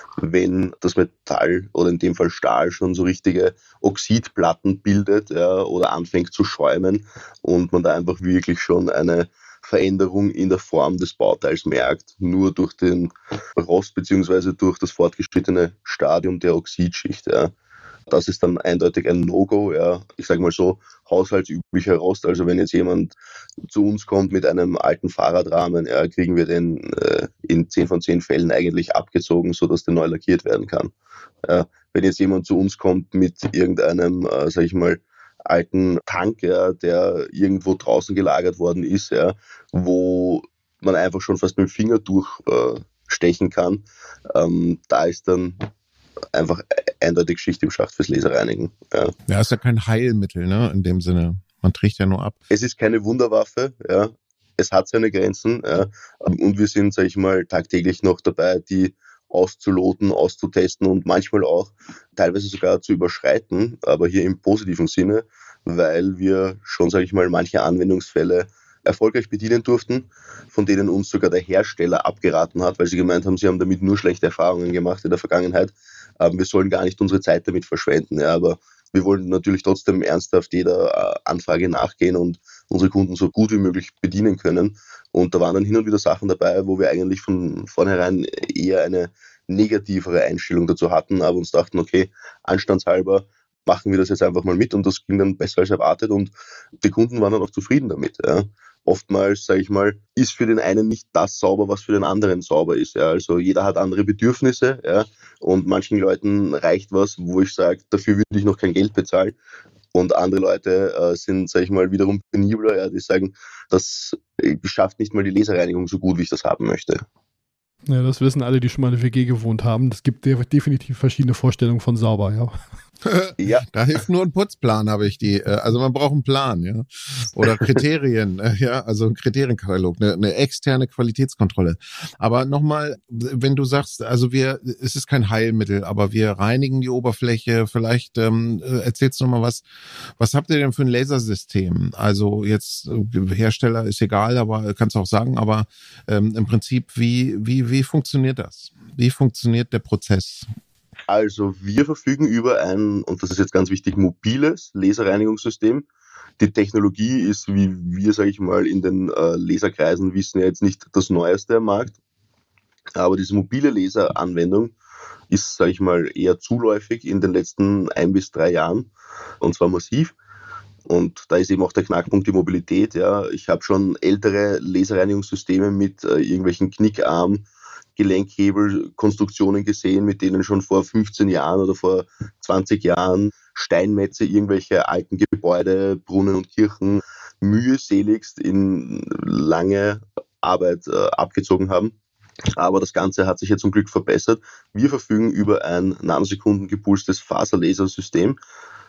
S4: wenn das Metall oder in dem Fall Stahl schon so richtige Oxidplatten bildet, ja, oder anfängt zu schäumen und man da einfach wirklich schon eine Veränderung in der Form des Bauteils merkt, nur durch den Rost bzw. durch das fortgeschrittene Stadium der Oxidschicht. Ja. Das ist dann eindeutig ein No-Go. Ja. Ich sage mal so, haushaltsüblicher Rost. Also wenn jetzt jemand zu uns kommt mit einem alten Fahrradrahmen, ja, kriegen wir den äh, in zehn von zehn Fällen eigentlich abgezogen, sodass der neu lackiert werden kann. Ja. Wenn jetzt jemand zu uns kommt mit irgendeinem, äh, sage ich mal, alten Tank, ja, der irgendwo draußen gelagert worden ist, ja, wo man einfach schon fast mit dem Finger durchstechen äh, kann, ähm, da ist dann einfach eindeutig Schicht im Schacht fürs Laserreinigen. Ja.
S3: Ja, ist ja kein Heilmittel, ne, in dem Sinne. Man trägt ja nur ab.
S4: Es ist keine Wunderwaffe, ja. Es hat seine Grenzen, ja. Und wir sind, sage ich mal, tagtäglich noch dabei, die auszuloten, auszutesten und manchmal auch teilweise sogar zu überschreiten, aber hier im positiven Sinne, weil wir schon, sage ich mal, manche Anwendungsfälle erfolgreich bedienen durften, von denen uns sogar der Hersteller abgeraten hat, weil sie gemeint haben, sie haben damit nur schlechte Erfahrungen gemacht in der Vergangenheit. Ähm, wir sollen gar nicht unsere Zeit damit verschwenden. Ja, aber wir wollen natürlich trotzdem ernsthaft jeder äh, Anfrage nachgehen und unsere Kunden so gut wie möglich bedienen können. Und da waren dann hin und wieder Sachen dabei, wo wir eigentlich von vornherein eher eine negativere Einstellung dazu hatten, aber uns dachten, okay, anstandshalber machen wir das jetzt einfach mal mit und das ging dann besser als erwartet und die Kunden waren dann auch zufrieden damit. Ja. Oftmals, sage ich mal, ist für den einen nicht das sauber, was für den anderen sauber ist. Ja. Also jeder hat andere Bedürfnisse, ja, und manchen Leuten reicht was, wo ich sage, dafür würde ich noch kein Geld bezahlen. Und andere Leute äh, sind, sage ich mal, wiederum penibler, ja, die sagen, das schafft nicht mal die Laserreinigung so gut, wie ich das haben möchte.
S2: Ja, das wissen alle, die schon mal in der W G gewohnt haben. Es gibt de- definitiv verschiedene Vorstellungen von sauber, ja.
S3: Ja, da hilft nur ein Putzplan, habe ich die. Also man braucht einen Plan, ja. Oder Kriterien, ja, also ein Kriterienkatalog, eine, eine externe Qualitätskontrolle. Aber nochmal, wenn du sagst, also wir, es ist kein Heilmittel, aber wir reinigen die Oberfläche, vielleicht ähm, erzählst du nochmal was, was habt ihr denn für ein Lasersystem? Also jetzt Hersteller ist egal, aber kannst du auch sagen, aber ähm, im Prinzip, wie, wie, wie funktioniert das? Wie funktioniert der Prozess?
S4: Also wir verfügen über ein, und das ist jetzt ganz wichtig, mobiles Laserreinigungssystem. Die Technologie ist, wie wir, sage ich mal, in den äh, Laserkreisen wissen, ja jetzt nicht das Neueste am Markt. Aber diese mobile Laseranwendung ist, sage ich mal, eher zuläufig in den letzten ein bis drei Jahren und zwar massiv. Und da ist eben auch der Knackpunkt die Mobilität. Ja. Ich habe schon ältere Laserreinigungssysteme mit äh, irgendwelchen Knickarm, Gelenkhebelkonstruktionen gesehen, mit denen schon vor fünfzehn Jahren oder vor zwanzig Jahren Steinmetze irgendwelche alten Gebäude, Brunnen und Kirchen mühseligst in lange Arbeit äh, abgezogen haben. Aber das Ganze hat sich jetzt zum Glück verbessert. Wir verfügen über ein Nanosekunden gepulstes Faserlasersystem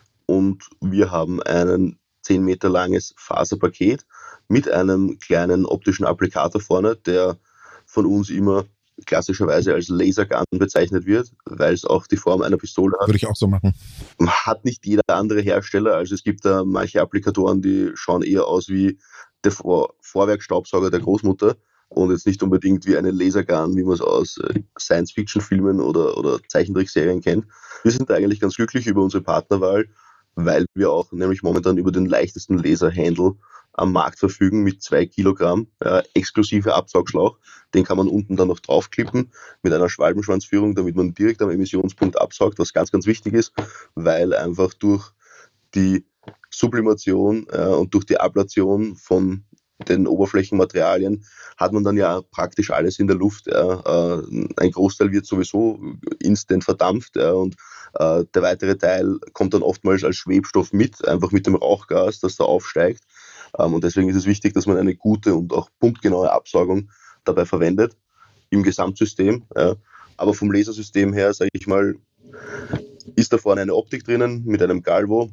S4: und wir haben ein zehn Meter langes Faserpaket mit einem kleinen optischen Applikator vorne, der von uns immer klassischerweise als Lasergun bezeichnet wird, weil es auch die Form einer Pistole hat.
S3: Würde ich auch so machen.
S4: Hat nicht jeder andere Hersteller, also es gibt da manche Applikatoren, die schauen eher aus wie der Vor- Vorwerkstaubsauger der Großmutter und jetzt nicht unbedingt wie eine Lasergun, wie man es aus Science-Fiction-Filmen oder, oder Zeichentrickserien kennt. Wir sind da eigentlich ganz glücklich über unsere Partnerwahl, weil wir auch nämlich momentan über den leichtesten Laserhandle am Markt verfügen mit zwei Kilogramm, äh, exklusive Absaugschlauch. Den kann man unten dann noch draufklippen mit einer Schwalbenschwanzführung, damit man direkt am Emissionspunkt absaugt, was ganz, ganz wichtig ist, weil einfach durch die Sublimation äh, und durch die Ablation von den Oberflächenmaterialien hat man dann ja praktisch alles in der Luft. Ja. Äh, ein Großteil wird sowieso instant verdampft, ja, und äh, der weitere Teil kommt dann oftmals als Schwebstoff mit, einfach mit dem Rauchgas, das da aufsteigt. Ähm, und deswegen ist es wichtig, dass man eine gute und auch punktgenaue Absaugung dabei verwendet im Gesamtsystem. Ja. Aber vom Lasersystem her, sage ich mal, ist da vorne eine Optik drinnen mit einem Galvo,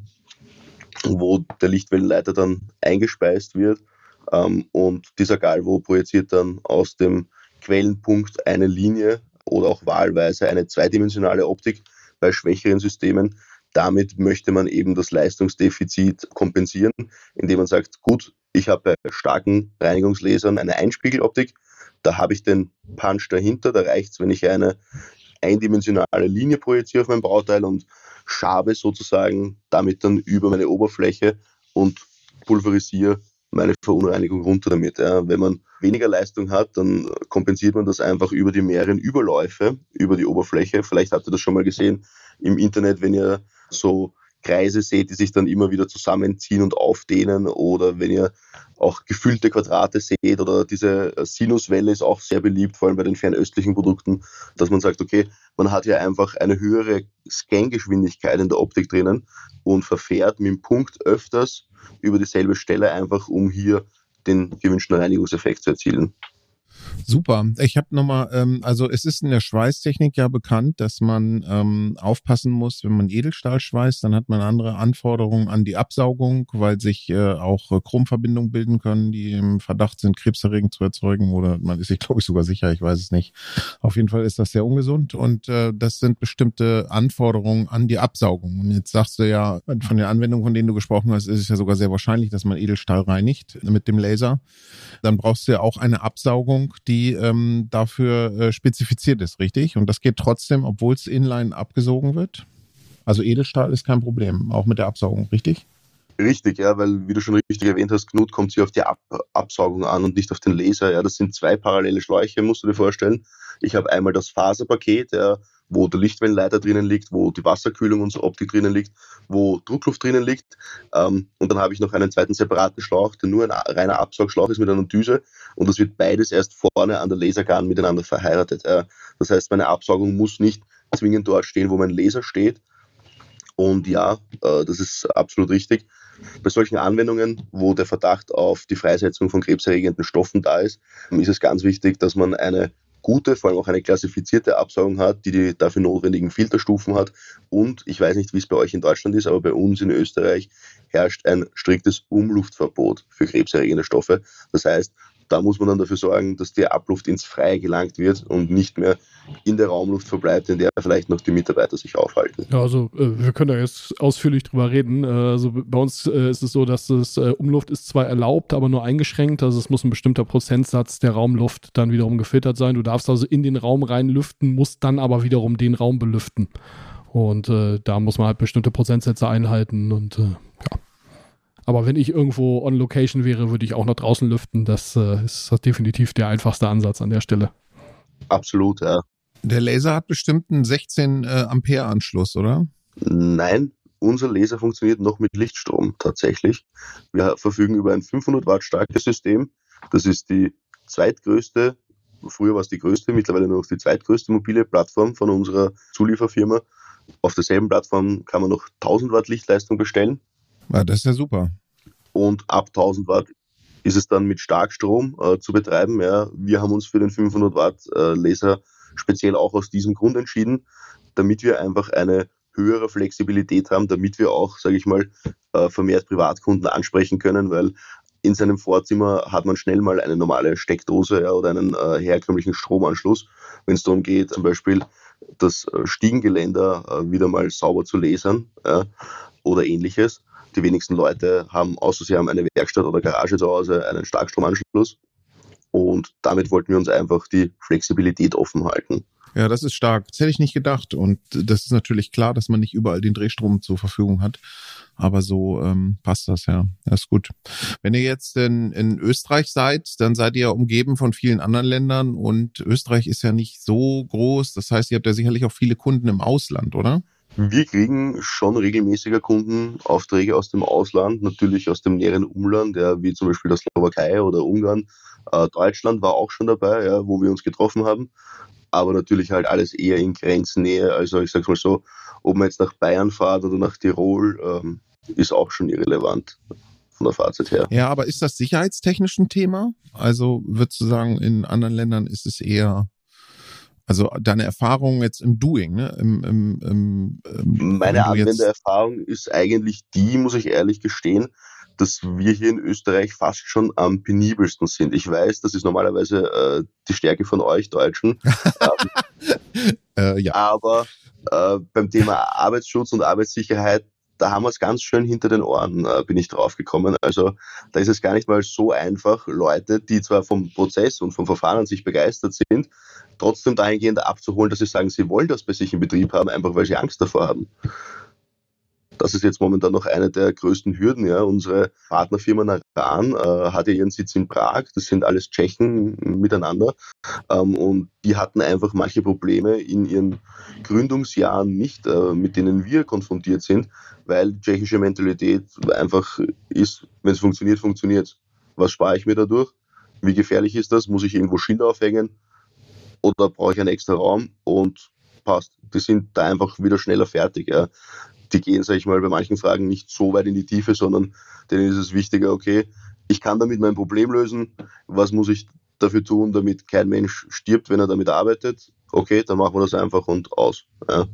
S4: wo der Lichtwellenleiter dann eingespeist wird. Um, und dieser Galvo projiziert dann aus dem Quellenpunkt eine Linie oder auch wahlweise eine zweidimensionale Optik bei schwächeren Systemen. Damit möchte man eben das Leistungsdefizit kompensieren, indem man sagt, gut, ich habe bei starken Reinigungslasern eine Einspiegeloptik, da habe ich den Punch dahinter, da reicht es, wenn ich eine eindimensionale Linie projiziere auf mein Bauteil und schabe sozusagen damit dann über meine Oberfläche und pulverisiere meine Verunreinigung runter damit. Ja. Wenn man weniger Leistung hat, dann kompensiert man das einfach über die mehreren Überläufe über die Oberfläche. Vielleicht habt ihr das schon mal gesehen im Internet, wenn ihr so Kreise seht, die sich dann immer wieder zusammenziehen und aufdehnen, oder wenn ihr auch gefüllte Quadrate seht, oder diese Sinuswelle ist auch sehr beliebt, vor allem bei den fernöstlichen Produkten, dass man sagt, okay, man hat ja einfach eine höhere Scangeschwindigkeit in der Optik drinnen und verfährt mit dem Punkt öfters über dieselbe Stelle, einfach um hier den gewünschten Reinigungseffekt zu erzielen.
S3: Super. Ich habe nochmal, ähm, also es ist in der Schweißtechnik ja bekannt, dass man ähm, aufpassen muss, wenn man Edelstahl schweißt, dann hat man andere Anforderungen an die Absaugung, weil sich äh, auch äh, Chromverbindungen bilden können, die im Verdacht sind, krebserregend zu erzeugen, oder man ist sich, glaube ich, sogar sicher, ich weiß es nicht. Auf jeden Fall ist das sehr ungesund und äh, das sind bestimmte Anforderungen an die Absaugung. Und jetzt sagst du ja, von den Anwendungen, von denen du gesprochen hast, ist es ja sogar sehr wahrscheinlich, dass man Edelstahl reinigt mit dem Laser. Dann brauchst du ja auch eine Absaugung, die die ähm, dafür äh, spezifiziert ist, richtig? Und das geht trotzdem, obwohl es inline abgesogen wird? Also Edelstahl ist kein Problem, auch mit der Absaugung, richtig?
S4: Richtig, ja, weil, wie du schon richtig erwähnt hast, Knut, kommt sich auf die Ab- Absaugung an und nicht auf den Laser. Ja, das sind zwei parallele Schläuche, musst du dir vorstellen. Ich habe einmal das Faserpaket, ja, wo der Lichtwellenleiter drinnen liegt, wo die Wasserkühlung und so Optik drinnen liegt, wo Druckluft drinnen liegt. Ähm, und dann habe ich noch einen zweiten separaten Schlauch, der nur ein reiner Absaugschlauch ist mit einer Düse. Und das wird beides erst vorne an der Lasergun miteinander verheiratet. Ja. Das heißt, meine Absaugung muss nicht zwingend dort stehen, wo mein Laser steht. Und ja, äh, das ist absolut richtig. Bei solchen Anwendungen, wo der Verdacht auf die Freisetzung von krebserregenden Stoffen da ist, ist es ganz wichtig, dass man eine gute, vor allem auch eine klassifizierte Absaugung hat, die die dafür notwendigen Filterstufen hat. Und ich weiß nicht, wie es bei euch in Deutschland ist, aber bei uns in Österreich herrscht ein striktes Umluftverbot für krebserregende Stoffe. Das heißt, da muss man dann dafür sorgen, dass die Abluft ins Freie gelangt wird und nicht mehr in der Raumluft verbleibt, in der vielleicht noch die Mitarbeiter sich aufhalten.
S2: Ja, also äh, wir können da jetzt ausführlich drüber reden. Äh, also bei uns äh, ist es so, dass das äh, Umluft ist zwar erlaubt, aber nur eingeschränkt. Also es muss ein bestimmter Prozentsatz der Raumluft dann wiederum gefiltert sein. Du darfst also in den Raum rein lüften, musst dann aber wiederum den Raum belüften. Und äh, da muss man halt bestimmte Prozentsätze einhalten und äh, ja. Aber wenn ich irgendwo on Location wäre, würde ich auch noch draußen lüften. Das äh, ist definitiv der einfachste Ansatz an der Stelle.
S4: Absolut, ja.
S3: Der Laser hat bestimmt einen sechzehn Ampere Anschluss, oder?
S4: Nein, unser Laser funktioniert noch mit Lichtstrom tatsächlich. Wir verfügen über ein fünfhundert Watt starkes System. Das ist die zweitgrößte, früher war es die größte, mittlerweile nur noch die zweitgrößte mobile Plattform von unserer Zulieferfirma. Auf derselben Plattform kann man noch tausend Watt Lichtleistung bestellen.
S3: Ja, das ist ja super.
S4: Und ab tausend Watt ist es dann mit Starkstrom äh, zu betreiben. Ja. Wir haben uns für den fünfhundert Watt äh, Laser speziell auch aus diesem Grund entschieden, damit wir einfach eine höhere Flexibilität haben, damit wir auch, sage ich mal, äh, vermehrt Privatkunden ansprechen können, weil in seinem Vorzimmer hat man schnell mal eine normale Steckdose, ja, oder einen äh, herkömmlichen Stromanschluss. Wenn es darum geht, zum Beispiel das äh, Stiegengeländer äh, wieder mal sauber zu lasern, ja, oder ähnliches. Die wenigsten Leute haben, außer sie haben eine Werkstatt oder Garage zu Hause, einen Starkstromanschluss. Und damit wollten wir uns einfach die Flexibilität offen halten.
S3: Ja, das ist stark. Das hätte ich nicht gedacht. Und das ist natürlich klar, dass man nicht überall den Drehstrom zur Verfügung hat. Aber so ähm, passt das, ja. Das ist gut. Wenn ihr jetzt in, in Österreich seid, dann seid ihr ja umgeben von vielen anderen Ländern. Und Österreich ist ja nicht so groß. Das heißt, ihr habt ja sicherlich auch viele Kunden im Ausland, oder?
S4: Wir kriegen schon regelmäßiger Kundenaufträge aus dem Ausland, natürlich aus dem näheren Umland, ja, wie zum Beispiel der Slowakei oder Ungarn. Äh, Deutschland war auch schon dabei, ja, wo wir uns getroffen haben, aber natürlich halt alles eher in Grenznähe. Also ich sag's mal so, ob man jetzt nach Bayern fährt oder nach Tirol, ähm, ist auch schon irrelevant von der Fahrzeit her.
S3: Ja, aber ist das sicherheitstechnisch ein Thema? Also würdest du sagen, in anderen Ländern ist es eher... Also deine Erfahrung jetzt im Doing, ne? Im, im, im, im,
S4: Meine Anwendererfahrung ist eigentlich die, muss ich ehrlich gestehen, dass wir hier in Österreich fast schon am penibelsten sind. Ich weiß, das ist normalerweise äh, die Stärke von euch Deutschen. ähm,
S3: äh, ja.
S4: Aber äh, beim Thema Arbeitsschutz und Arbeitssicherheit, da haben wir es ganz schön hinter den Ohren, äh, bin ich drauf gekommen. Also da ist es gar nicht mal so einfach, Leute, die zwar vom Prozess und vom Verfahren an sich begeistert sind, trotzdem dahingehend abzuholen, dass sie sagen, sie wollen das bei sich im Betrieb haben, einfach weil sie Angst davor haben. Das ist jetzt momentan noch eine der größten Hürden. Ja. Unsere Partnerfirma Naran äh, hat ja ihren Sitz in Prag. Das sind alles Tschechen miteinander. Ähm, und die hatten einfach manche Probleme in ihren Gründungsjahren nicht, äh, mit denen wir konfrontiert sind, weil die tschechische Mentalität einfach ist, wenn es funktioniert, funktioniert. Was spare ich mir dadurch? Wie gefährlich ist das? Muss ich irgendwo Schilder aufhängen? Oder brauche ich einen extra Raum? Und passt. Die sind da einfach wieder schneller fertig. Ja. Die gehen, sag ich mal, bei manchen Fragen nicht so weit in die Tiefe, sondern denen ist es wichtiger, okay, ich kann damit mein Problem lösen, was muss ich dafür tun, damit kein Mensch stirbt, wenn er damit arbeitet, okay, dann machen wir das einfach und aus. Ja.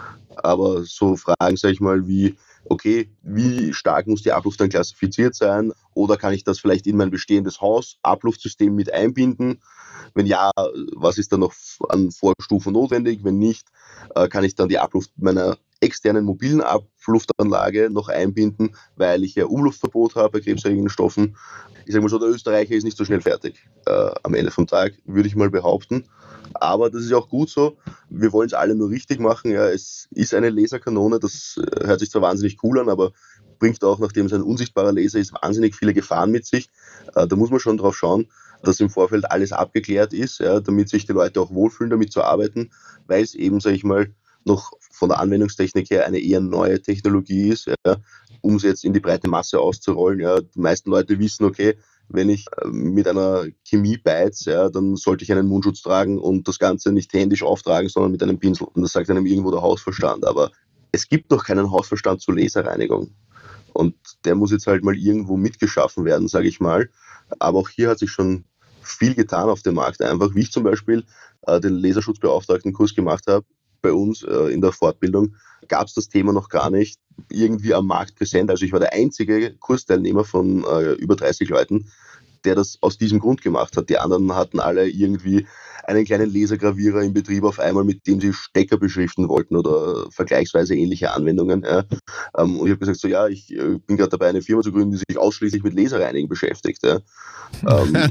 S4: Aber so Fragen, sag ich mal, wie, okay, wie stark muss die Abluft dann klassifiziert sein? Oder kann ich das vielleicht in mein bestehendes Haus, Abluftsystem mit einbinden? Wenn ja, was ist dann noch an Vorstufen notwendig? Wenn nicht, kann ich dann die Abluft meiner externen mobilen Abluftanlage noch einbinden, weil ich ja Umluftverbot habe bei krebserregenden Stoffen. Ich sage mal so, der Österreicher ist nicht so schnell fertig äh, am Ende vom Tag, würde ich mal behaupten. Aber das ist ja auch gut so. Wir wollen es alle nur richtig machen. Ja, es ist eine Laserkanone, das hört sich zwar wahnsinnig cool an, aber bringt auch, nachdem es ein unsichtbarer Laser ist, wahnsinnig viele Gefahren mit sich. Äh, da muss man schon drauf schauen, dass im Vorfeld alles abgeklärt ist, ja, damit sich die Leute auch wohlfühlen, damit zu arbeiten, weil es eben, sage ich mal, noch von der Anwendungstechnik her eine eher neue Technologie ist, ja, um es jetzt in die breite Masse auszurollen. Ja. Die meisten Leute wissen, okay, wenn ich mit einer Chemie beiz, ja, dann sollte ich einen Mundschutz tragen und das Ganze nicht händisch auftragen, sondern mit einem Pinsel. Und das sagt einem irgendwo der Hausverstand. Aber es gibt noch keinen Hausverstand zur Laserreinigung. Und der muss jetzt halt mal irgendwo mitgeschaffen werden, sage ich mal. Aber auch hier hat sich schon viel getan auf dem Markt. Einfach, wie ich zum Beispiel äh, den Laserschutzbeauftragtenkurs gemacht habe, bei uns äh, in der Fortbildung, gab es das Thema noch gar nicht irgendwie am Markt präsent. Also ich war der einzige Kursteilnehmer von äh, über dreißig Leuten, der das aus diesem Grund gemacht hat. Die anderen hatten alle irgendwie einen kleinen Lasergravierer im Betrieb auf einmal, mit dem sie Stecker beschriften wollten oder vergleichsweise ähnliche Anwendungen. Ja. Ähm, und ich habe gesagt, so ja, ich äh, bin gerade dabei, eine Firma zu gründen, die sich ausschließlich mit Laserreinigen beschäftigt. Ja. Ähm,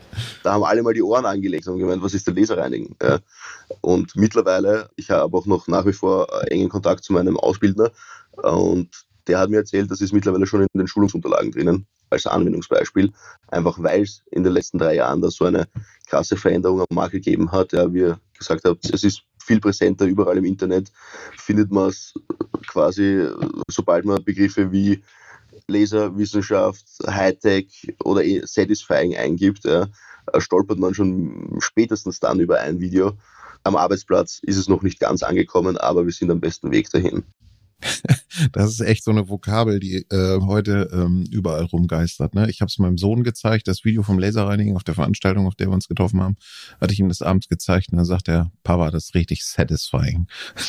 S4: Da haben alle mal die Ohren angelegt und gemeint, was ist denn Laserreinigen? Ja. Und mittlerweile, ich habe auch noch nach wie vor engen Kontakt zu meinem Ausbildner und der hat mir erzählt, das ist mittlerweile schon in den Schulungsunterlagen drinnen, als Anwendungsbeispiel, einfach weil es in den letzten drei Jahren da so eine krasse Veränderung am Markt gegeben hat. Ja, wie ihr gesagt habt, es ist viel präsenter überall im Internet, findet man es quasi, sobald man Begriffe wie Laserwissenschaft, Hightech oder Satisfying eingibt, ja, stolpert man schon spätestens dann über ein Video. Am Arbeitsplatz ist es noch nicht ganz angekommen, aber wir sind am besten Weg dahin.
S3: Das ist echt so eine Vokabel, die äh, heute ähm, überall rumgeistert. Ne? Ich habe es meinem Sohn gezeigt, das Video vom Laserreinigen auf der Veranstaltung, auf der wir uns getroffen haben, hatte ich ihm das abends gezeigt und dann sagt er, Papa, das ist richtig satisfying.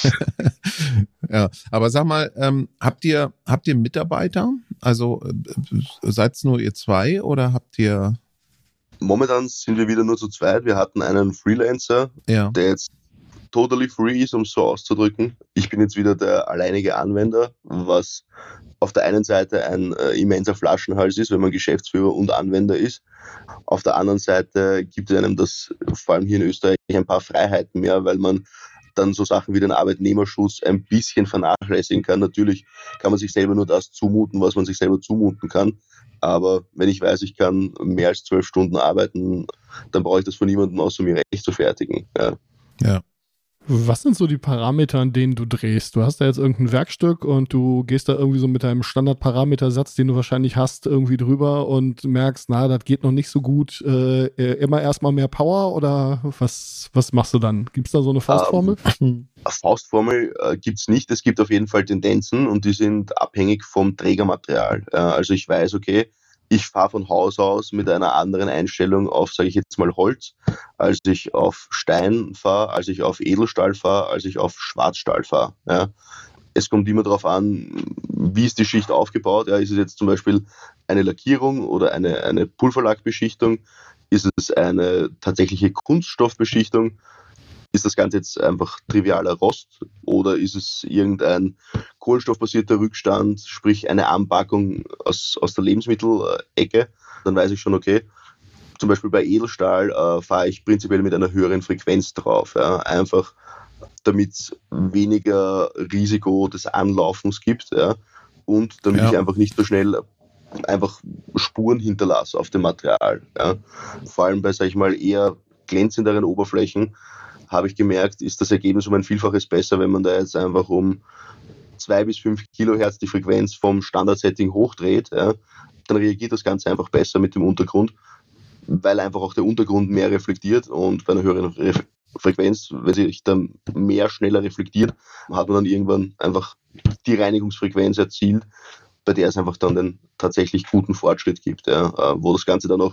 S3: Ja, aber sag mal, ähm, habt ihr habt ihr Mitarbeiter? Also äh, seid es nur ihr zwei oder habt ihr...
S4: Momentan sind wir wieder nur zu zweit. Wir hatten einen Freelancer, ja, der jetzt totally free ist, um es so auszudrücken. Ich bin jetzt wieder der alleinige Anwender, was auf der einen Seite ein äh, immenser Flaschenhals ist, wenn man Geschäftsführer und Anwender ist. Auf der anderen Seite gibt es einem das, vor allem hier in Österreich, ein paar Freiheiten mehr, weil man dann so Sachen wie den Arbeitnehmerschutz ein bisschen vernachlässigen kann. Natürlich kann man sich selber nur das zumuten, was man sich selber zumuten kann. Aber wenn ich weiß, ich kann mehr als zwölf Stunden arbeiten, dann brauche ich das von niemandem außer mir recht zu fertigen. Ja.
S3: Ja.
S2: Was sind so die Parameter, an denen du drehst? Du hast da jetzt irgendein Werkstück und du gehst da irgendwie so mit deinem Standardparametersatz, den du wahrscheinlich hast, irgendwie drüber und merkst, na, das geht noch nicht so gut. Äh, immer erstmal mehr Power oder was, was machst du dann? Gibt es da so eine Faustformel?
S4: Ähm, eine Faustformel äh, gibt es nicht. Es gibt auf jeden Fall Tendenzen und die sind abhängig vom Trägermaterial. Äh, also ich weiß, okay, ich fahre von Haus aus mit einer anderen Einstellung auf, sage ich jetzt mal, Holz, als ich auf Stein fahre, als ich auf Edelstahl fahre, als ich auf Schwarzstahl fahre. Ja. Es kommt immer darauf an, wie ist die Schicht aufgebaut. Ja, ist es jetzt zum Beispiel eine Lackierung oder eine, eine Pulverlackbeschichtung? Ist es eine tatsächliche Kunststoffbeschichtung? Ist das Ganze jetzt einfach trivialer Rost oder ist es irgendein kohlenstoffbasierter Rückstand, sprich eine Anpackung aus, aus der Lebensmittelecke? Dann weiß ich schon, okay, zum Beispiel bei Edelstahl äh, fahre ich prinzipiell mit einer höheren Frequenz drauf. Ja, einfach damit es weniger Risiko des Anlaufens gibt, ja, und damit ja. ich einfach nicht so schnell einfach Spuren hinterlasse auf dem Material. Ja. Vor allem bei, sag ich mal, eher glänzenderen Oberflächen habe ich gemerkt, ist das Ergebnis um ein Vielfaches besser, wenn man da jetzt einfach um zwei bis fünf Kilohertz die Frequenz vom Standardsetting hochdreht. Ja, dann reagiert das Ganze einfach besser mit dem Untergrund, weil einfach auch der Untergrund mehr reflektiert und bei einer höheren Re- Frequenz, wenn sich dann mehr schneller reflektiert, hat man dann irgendwann einfach die Reinigungsfrequenz erzielt, bei der es einfach dann den tatsächlich guten Fortschritt gibt, ja, wo das Ganze dann auch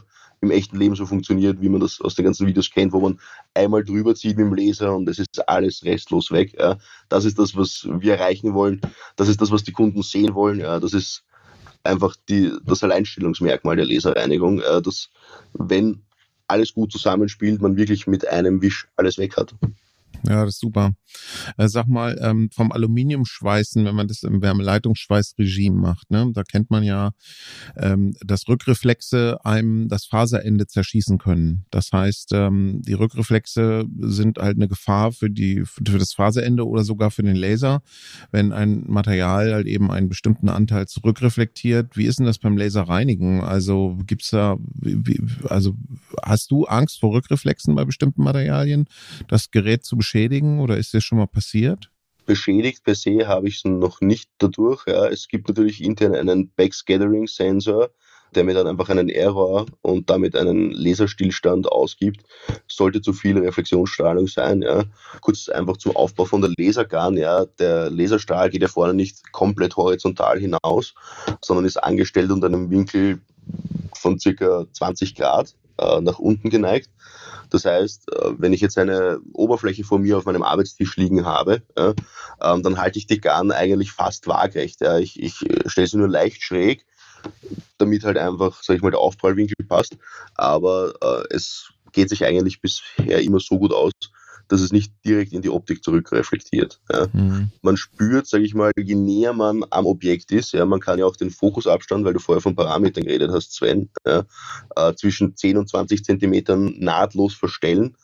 S4: im echten Leben so funktioniert, wie man das aus den ganzen Videos kennt, wo man einmal drüber zieht mit dem Laser und es ist alles restlos weg. Ja. Das ist das, was wir erreichen wollen. Das ist das, was die Kunden sehen wollen. Ja. Das ist einfach die, das Alleinstellungsmerkmal der Laserreinigung, ja, dass wenn alles gut zusammenspielt, man wirklich mit einem Wisch alles weg hat.
S3: Ja, das ist super. Äh, sag mal, ähm, vom Aluminiumschweißen, wenn man das im Wärmeleitungsschweißregime macht, ne, da kennt man ja, ähm, dass Rückreflexe einem das Faserende zerschießen können. Das heißt, ähm, die Rückreflexe sind halt eine Gefahr für die für das Faserende oder sogar für den Laser, wenn ein Material halt eben einen bestimmten Anteil zurückreflektiert. Wie ist denn das beim Laserreinigen? Also gibt's da, wie, also hast du Angst vor Rückreflexen bei bestimmten Materialien, das Gerät zu beschädigen? Oder ist das schon mal passiert?
S4: Beschädigt per se habe ich es noch nicht dadurch. Ja. Es gibt natürlich intern einen Backscattering-Sensor, der mir dann einfach einen Error und damit einen Laserstillstand ausgibt. Sollte zu viel Reflexionsstrahlung sein. Ja. Kurz einfach zum Aufbau von der Lasergun. Ja. Der Laserstrahl geht ja vorne nicht komplett horizontal hinaus, sondern ist angestellt unter einem Winkel von circa zwanzig Grad äh, nach unten geneigt. Das heißt, wenn ich jetzt eine Oberfläche vor mir auf meinem Arbeitstisch liegen habe, ja, dann halte ich die Gun eigentlich fast waagrecht. Ja. Ich, ich stelle sie nur leicht schräg, damit halt einfach, sag ich mal, der Aufprallwinkel passt. Aber äh, es geht sich eigentlich bisher immer so gut aus, dass es nicht direkt in die Optik zurückreflektiert. Ja. Mhm. Man spürt, sage ich mal, je näher man am Objekt ist, ja, man kann ja auch den Fokusabstand, weil du vorher von Parametern geredet hast, Sven, ja, äh, zwischen zehn und zwanzig Zentimetern nahtlos verstellen.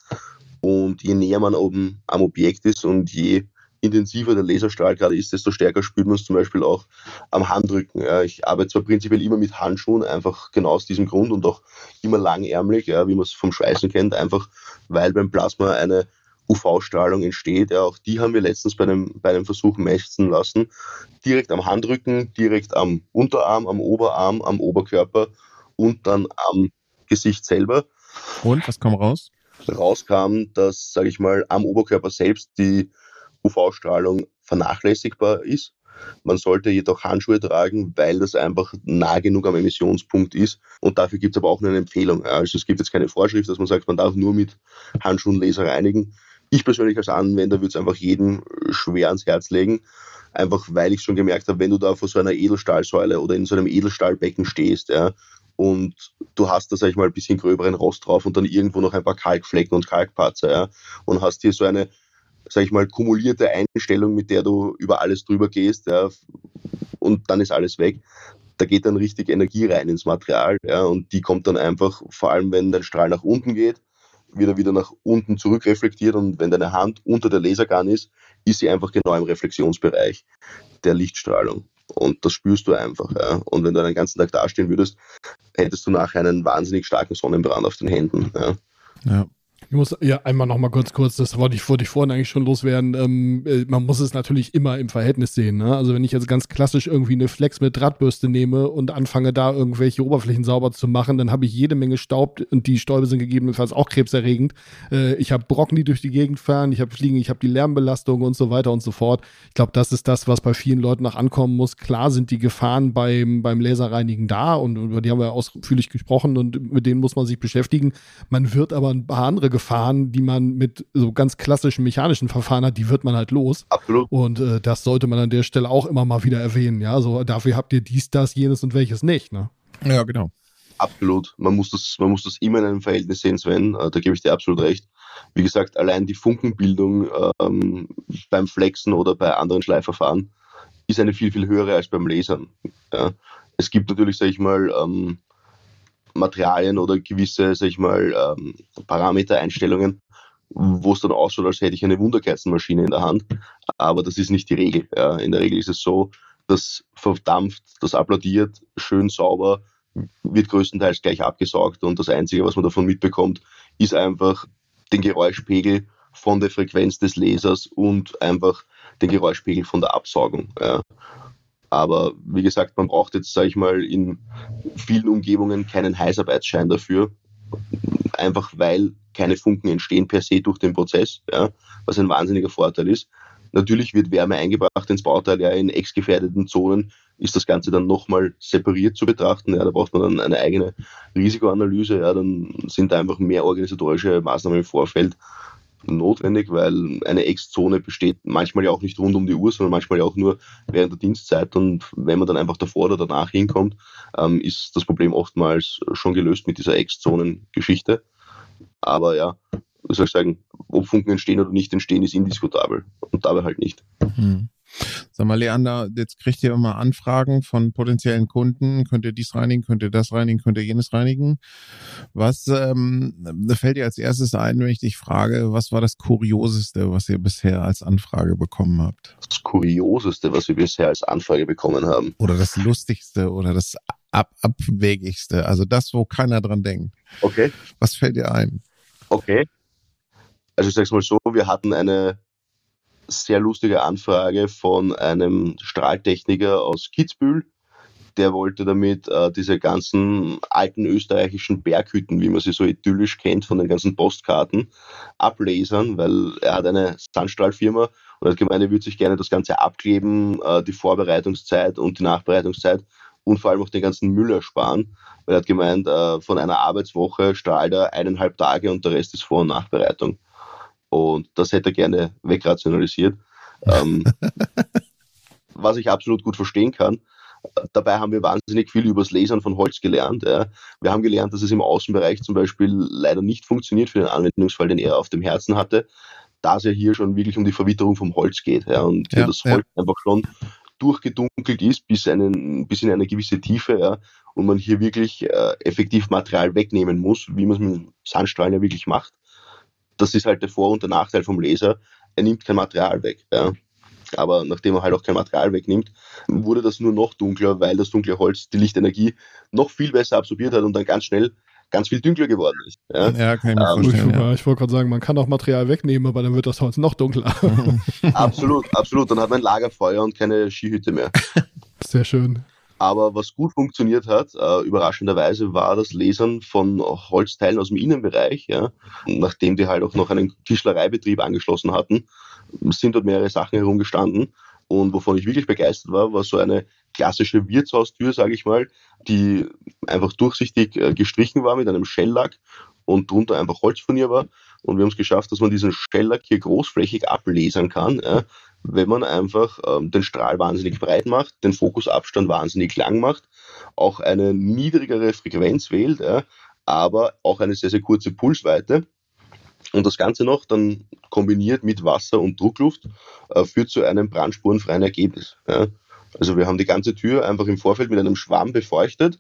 S4: Und je näher man oben am Objekt ist und je intensiver der Laserstrahl gerade ist, desto stärker spürt man es zum Beispiel auch am Handrücken. Ja. Ich arbeite zwar prinzipiell immer mit Handschuhen, einfach genau aus diesem Grund und auch immer langärmlich, ja, wie man es vom Schweißen kennt, einfach weil beim Plasma eine U V-Strahlung entsteht. Ja, auch die haben wir letztens bei einem, bei einem Versuch messen lassen. Direkt am Handrücken, direkt am Unterarm, am Oberarm, am Oberkörper und dann am Gesicht selber.
S3: Und was kam raus?
S4: Rauskam, dass, sage ich mal, am Oberkörper selbst die U V-Strahlung vernachlässigbar ist. Man sollte jedoch Handschuhe tragen, weil das einfach nah genug am Emissionspunkt ist. Und dafür gibt es aber auch eine Empfehlung. Also es gibt jetzt keine Vorschrift, dass man sagt, man darf nur mit Handschuhen Laser reinigen. Ich persönlich als Anwender würde es einfach jedem schwer ans Herz legen. Einfach weil ich schon gemerkt habe, wenn du da vor so einer Edelstahlsäule oder in so einem Edelstahlbecken stehst, ja, und du hast da, sag ich mal, ein bisschen gröberen Rost drauf und dann irgendwo noch ein paar Kalkflecken und Kalkpatzer, ja, und hast hier so eine, sag ich mal, kumulierte Einstellung, mit der du über alles drüber gehst, ja, und dann ist alles weg. Da geht dann richtig Energie rein ins Material, ja, und die kommt dann einfach, vor allem wenn dein Strahl nach unten geht, wieder wieder nach unten zurückreflektiert und wenn deine Hand unter der Lasergun ist, ist sie einfach genau im Reflexionsbereich der Lichtstrahlung. Und das spürst du einfach. Ja. Und wenn du einen ganzen Tag dastehen würdest, hättest du nachher einen wahnsinnig starken Sonnenbrand auf den Händen. Ja.
S3: Ja.
S2: Ich muss ja einmal noch mal kurz, kurz, das wollte ich, wollte ich vorhin eigentlich schon loswerden. Ähm, man muss es natürlich immer im Verhältnis sehen. Ne? Also wenn ich jetzt ganz klassisch irgendwie eine Flex mit Drahtbürste nehme und anfange da irgendwelche Oberflächen sauber zu machen, dann habe ich jede Menge Staub und die Stäube sind gegebenenfalls auch krebserregend. Äh, ich habe Brocken, die durch die Gegend fahren, ich habe Fliegen, ich habe die Lärmbelastung und so weiter und so fort. Ich glaube, das ist das, was bei vielen Leuten noch ankommen muss. Klar sind die Gefahren beim, beim Laserreinigen da und über die haben wir ausführlich gesprochen und mit denen muss man sich beschäftigen. Man wird aber ein paar andere Gefahren, die man mit so ganz klassischen mechanischen Verfahren hat, die wird man halt los.
S4: Absolut.
S2: Und äh, das sollte man an der Stelle auch immer mal wieder erwähnen. Ja, so dafür habt ihr dies, das, jenes und welches nicht. Ne?
S3: Ja, genau.
S4: Absolut. Man muss das, man muss das immer in einem Verhältnis sehen, Sven. Da gebe ich dir absolut recht. Wie gesagt, allein die Funkenbildung ähm, beim Flexen oder bei anderen Schleifverfahren ist eine viel, viel höhere als beim Lasern. Ja. Es gibt natürlich, sag ich mal, ähm, Materialien oder gewisse, sag ich mal, ähm, Parametereinstellungen, wo es dann ausschaut, als hätte ich eine Wunderkerzenmaschine in der Hand. Aber das ist nicht die Regel. Ja. In der Regel ist es so, das verdampft, das applaudiert, schön sauber, wird größtenteils gleich abgesaugt und das Einzige, was man davon mitbekommt, ist einfach den Geräuschpegel von der Frequenz des Lasers und einfach den Geräuschpegel von der Absaugung. Ja. Aber wie gesagt, man braucht jetzt, sage ich mal, in vielen Umgebungen keinen Heißarbeitsschein dafür, einfach weil keine Funken entstehen per se durch den Prozess, ja, was ein wahnsinniger Vorteil ist. Natürlich wird Wärme eingebracht ins Bauteil, ja, in X-gefährdeten Zonen ist das Ganze dann nochmal separiert zu betrachten. Ja, da braucht man dann eine eigene Risikoanalyse, ja, dann sind da einfach mehr organisatorische Maßnahmen im Vorfeld notwendig, weil eine Ex-Zone besteht manchmal ja auch nicht rund um die Uhr, sondern manchmal ja auch nur während der Dienstzeit, und wenn man dann einfach davor oder danach hinkommt, ähm, ist das Problem oftmals schon gelöst mit dieser Ex-Zonen-Geschichte. Aber ja, wie soll ich sagen, ob Funken entstehen oder nicht entstehen, ist indiskutabel und dabei halt nicht.
S3: Mhm. Sag mal, Leander, jetzt kriegt ihr immer Anfragen von potenziellen Kunden. Könnt ihr dies reinigen, könnt ihr das reinigen, könnt ihr jenes reinigen? Was ähm, fällt dir als erstes ein, wenn ich dich frage, was war das Kurioseste, was ihr bisher als Anfrage bekommen habt?
S4: Das Kurioseste, was wir bisher als Anfrage bekommen haben.
S3: Oder das Lustigste oder das ab Abwegigste, also das, wo keiner dran denkt.
S4: Okay.
S3: Was fällt dir ein?
S4: Okay. Also ich sag's mal so, wir hatten eine sehr lustige Anfrage von einem Strahltechniker aus Kitzbühel. Der wollte damit äh, diese ganzen alten österreichischen Berghütten, wie man sie so idyllisch kennt von den ganzen Postkarten, ablasern, weil er hat eine Sandstrahlfirma und hat gemeint, er würde sich gerne das Ganze abkleben, äh, die Vorbereitungszeit und die Nachbereitungszeit und vor allem auch den ganzen Müll ersparen, weil er hat gemeint, äh, von einer Arbeitswoche strahlt er eineinhalb Tage und der Rest ist Vor- und Nachbereitung. Und das hätte er gerne wegrationalisiert. ähm, was ich absolut gut verstehen kann. Dabei haben wir wahnsinnig viel über das Lasern von Holz gelernt. Ja. Wir haben gelernt, dass es im Außenbereich zum Beispiel leider nicht funktioniert für den Anwendungsfall, den er auf dem Herzen hatte, da es ja hier schon wirklich um die Verwitterung vom Holz geht. Ja, und hier
S3: ja,
S4: das Holz
S3: ja.
S4: einfach schon durchgedunkelt ist bis, einen, bis in eine gewisse Tiefe, ja, und man hier wirklich äh, effektiv Material wegnehmen muss, wie man es mit Sandstrahlen ja wirklich macht. Das ist halt der Vor- und der Nachteil vom Laser. Er nimmt kein Material weg. Ja. Aber nachdem er halt auch kein Material wegnimmt, wurde das nur noch dunkler, weil das dunkle Holz die Lichtenergie noch viel besser absorbiert hat und dann ganz schnell ganz viel dunkler geworden ist. Ja,
S3: ja kann ich mir
S4: ähm,
S3: vorstellen.
S2: Ich,
S3: Ja.
S2: ich wollte gerade sagen, man kann auch Material wegnehmen, aber dann wird das Holz noch dunkler.
S4: Absolut, absolut. Dann hat man ein Lagerfeuer und keine Skihütte mehr.
S2: Sehr schön.
S4: Aber was gut funktioniert hat, äh, überraschenderweise, war das Lasern von Holzteilen aus dem Innenbereich. Ja. Nachdem die halt auch noch einen Tischlereibetrieb angeschlossen hatten, sind dort mehrere Sachen herumgestanden. Und wovon ich wirklich begeistert war, war so eine klassische Wirtshaustür, sage ich mal, die einfach durchsichtig äh, gestrichen war mit einem Schelllack und drunter einfach Holzfurnier war. Und wir haben es geschafft, dass man diesen Schelllack hier großflächig ablasern kann, ja, wenn man einfach ähm, den Strahl wahnsinnig breit macht, den Fokusabstand wahnsinnig lang macht, auch eine niedrigere Frequenz wählt, ja, aber auch eine sehr, sehr kurze Pulsweite. Und das Ganze noch dann kombiniert mit Wasser und Druckluft äh, führt zu einem brandspurenfreien Ergebnis. Ja. Also wir haben die ganze Tür einfach im Vorfeld mit einem Schwamm befeuchtet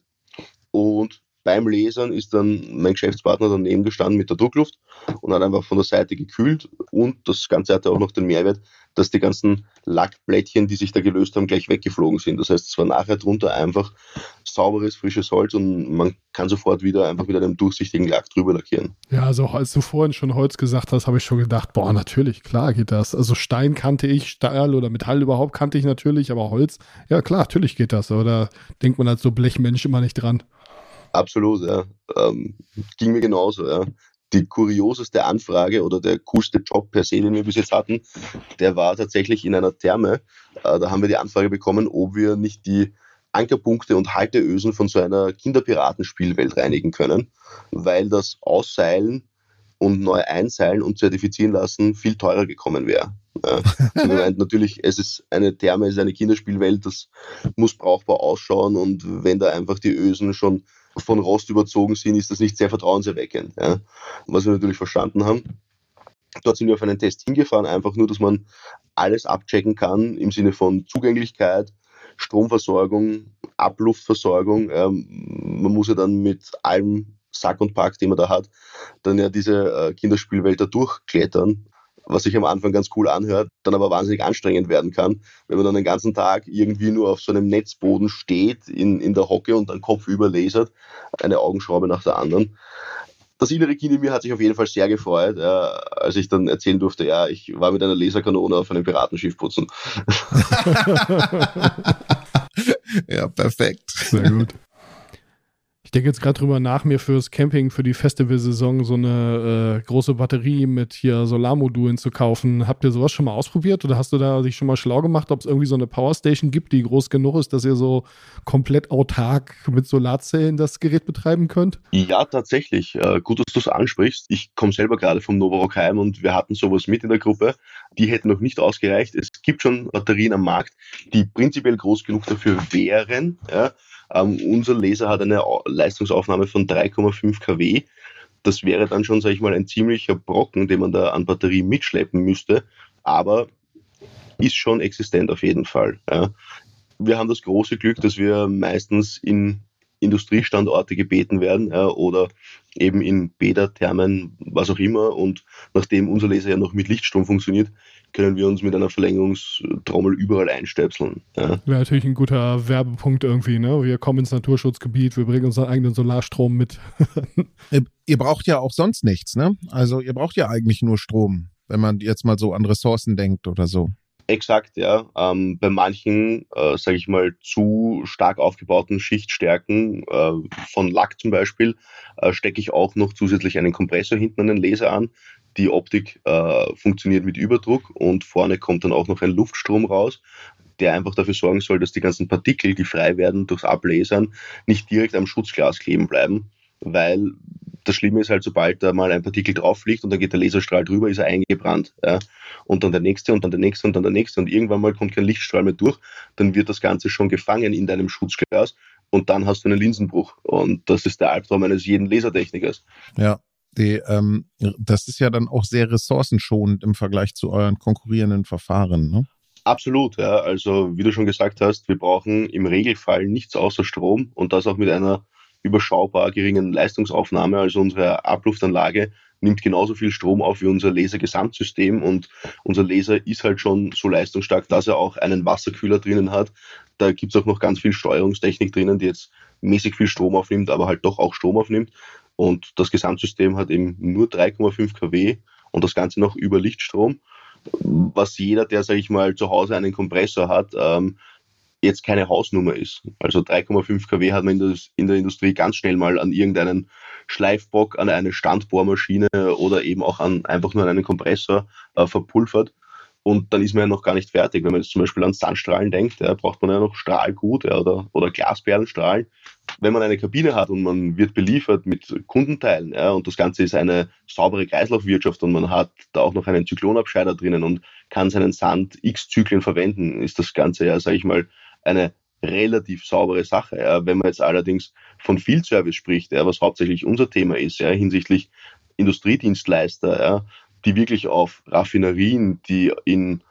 S4: und beim Lasern ist dann mein Geschäftspartner daneben gestanden mit der Druckluft und hat einfach von der Seite gekühlt, und das Ganze hatte auch noch den Mehrwert, dass die ganzen Lackblättchen, die sich da gelöst haben, gleich weggeflogen sind. Das heißt, es war nachher drunter einfach sauberes, frisches Holz und man kann sofort wieder einfach mit einem durchsichtigen Lack drüber lackieren.
S2: Ja, also als du vorhin schon Holz gesagt hast, habe ich schon gedacht, boah, natürlich, klar geht das. Also Stein kannte ich, Stahl oder Metall überhaupt kannte ich natürlich, aber Holz, ja klar, natürlich geht das. Oder denkt man als so Blechmensch immer nicht dran.
S4: Absolut, ja. Ähm, ging mir genauso, ja. Die kurioseste Anfrage oder der coolste Job per se, den wir bis jetzt hatten, der war tatsächlich in einer Therme. Äh, da haben wir die Anfrage bekommen, ob wir nicht die Ankerpunkte und Halteösen von so einer Kinderpiratenspielwelt reinigen können, weil das Ausseilen und neu einseilen und zertifizieren lassen viel teurer gekommen wäre. Ja. Also wir meinen natürlich, es ist eine Therme, es ist eine Kinderspielwelt, das muss brauchbar ausschauen, und wenn da einfach die Ösen schon von Rost überzogen sind, ist das nicht sehr vertrauenserweckend. Ja. Was wir natürlich verstanden haben. Dort sind wir auf einen Test hingefahren, einfach nur, dass man alles abchecken kann im Sinne von Zugänglichkeit, Stromversorgung, Abluftversorgung. Ähm, man muss ja dann mit allem Sack und Pack, den man da hat, dann ja diese äh, Kinderspielwelt da durchklettern, was sich am Anfang ganz cool anhört, dann aber wahnsinnig anstrengend werden kann, wenn man dann den ganzen Tag irgendwie nur auf so einem Netzboden steht, in, in der Hocke und dann kopfüber lasert, eine Augenschraube nach der anderen. Das innere Kind in mir hat sich auf jeden Fall sehr gefreut, äh, als ich dann erzählen durfte, ja, ich war mit einer Laserkanone auf einem Piratenschiff putzen.
S3: Ja, perfekt.
S2: Sehr gut. Ich denke jetzt gerade drüber nach, mir fürs Camping, für die Festivalsaison so eine äh, große Batterie mit hier Solarmodulen zu kaufen. Habt ihr sowas schon mal ausprobiert oder hast du da sich schon mal schlau gemacht, ob es irgendwie so eine Powerstation gibt, die groß genug ist, dass ihr so komplett autark mit Solarzellen das Gerät betreiben könnt?
S4: Ja, tatsächlich. Äh, gut, dass du es ansprichst. Ich komme selber gerade vom Novarock heim und wir hatten sowas mit in der Gruppe. Die hätten noch nicht ausgereicht. Es gibt schon Batterien am Markt, die prinzipiell groß genug dafür wären. Ja. Ähm, unser Laser hat eine Leistungsaufnahme von drei Komma fünf Kilowatt. Das wäre dann schon, sage ich mal, ein ziemlicher Brocken, den man da an Batterie mitschleppen müsste, aber ist schon existent auf jeden Fall. Ja. Wir haben das große Glück, dass wir meistens in Industriestandorte gebeten werden, ja, oder eben in Bäder, Thermen, was auch immer, und nachdem unser Laser ja noch mit Lichtstrom funktioniert, können wir uns mit einer Verlängerungstrommel überall einstöpseln. Ja.
S2: Wäre natürlich ein guter Werbepunkt irgendwie, ne? Wir kommen ins Naturschutzgebiet, wir bringen unseren eigenen Solarstrom mit.
S3: ihr, ihr braucht ja auch sonst nichts, ne? Also ihr braucht ja eigentlich nur Strom, wenn man jetzt mal so an Ressourcen denkt oder so.
S4: Exakt, ja. Ähm, bei manchen, äh, sage ich mal, zu stark aufgebauten Schichtstärken, äh, von Lack zum Beispiel, äh, stecke ich auch noch zusätzlich einen Kompressor hinten an den Laser an. Die Optik äh, funktioniert mit Überdruck und vorne kommt dann auch noch ein Luftstrom raus, der einfach dafür sorgen soll, dass die ganzen Partikel, die frei werden durchs Ablasern, nicht direkt am Schutzglas kleben bleiben, weil das Schlimme ist halt, sobald da mal ein Partikel drauf fliegt und dann geht der Laserstrahl drüber, ist er eingebrannt. Ja. Und dann der nächste und dann der nächste und dann der nächste und irgendwann mal kommt kein Lichtstrahl mehr durch, dann wird das Ganze schon gefangen in deinem Schutzglas und dann hast du einen Linsenbruch. Und das ist der Albtraum eines jeden Lasertechnikers.
S3: Ja, die, ähm, das ist ja dann auch sehr ressourcenschonend im Vergleich zu euren konkurrierenden Verfahren, ne?
S4: Absolut, ja. Also wie du schon gesagt hast, wir brauchen im Regelfall nichts außer Strom und das auch mit einer überschaubar geringen Leistungsaufnahme. Also unsere Abluftanlage nimmt genauso viel Strom auf wie unser Laser-Gesamtsystem und unser Laser ist halt schon so leistungsstark, dass er auch einen Wasserkühler drinnen hat. Da gibt es auch noch ganz viel Steuerungstechnik drinnen, die jetzt mäßig viel Strom aufnimmt, aber halt doch auch Strom aufnimmt. Und das Gesamtsystem hat eben nur drei Komma fünf Kilowatt und das Ganze noch über Lichtstrom, was jeder, der, sage ich mal, zu Hause einen Kompressor hat, ähm, jetzt keine Hausnummer ist. Also drei Komma fünf Kilowatt hat man in der, in der Industrie ganz schnell mal an irgendeinen Schleifbock, an eine Standbohrmaschine oder eben auch an einfach nur an einen Kompressor äh, verpulvert. Und dann ist man ja noch gar nicht fertig. Wenn man jetzt zum Beispiel an Sandstrahlen denkt, ja, braucht man ja noch Strahlgut, ja, oder, oder Glasperlenstrahlen. Wenn man eine Kabine hat und man wird beliefert mit Kundenteilen, ja, und das Ganze ist eine saubere Kreislaufwirtschaft und man hat da auch noch einen Zyklonabscheider drinnen und kann seinen Sand x Zyklen verwenden, ist das Ganze ja, sage ich mal, eine relativ saubere Sache. Ja. Wenn man jetzt allerdings von Field Service spricht, ja, was hauptsächlich unser Thema ist, ja, hinsichtlich Industriedienstleister, ja, die wirklich auf Raffinerien, die in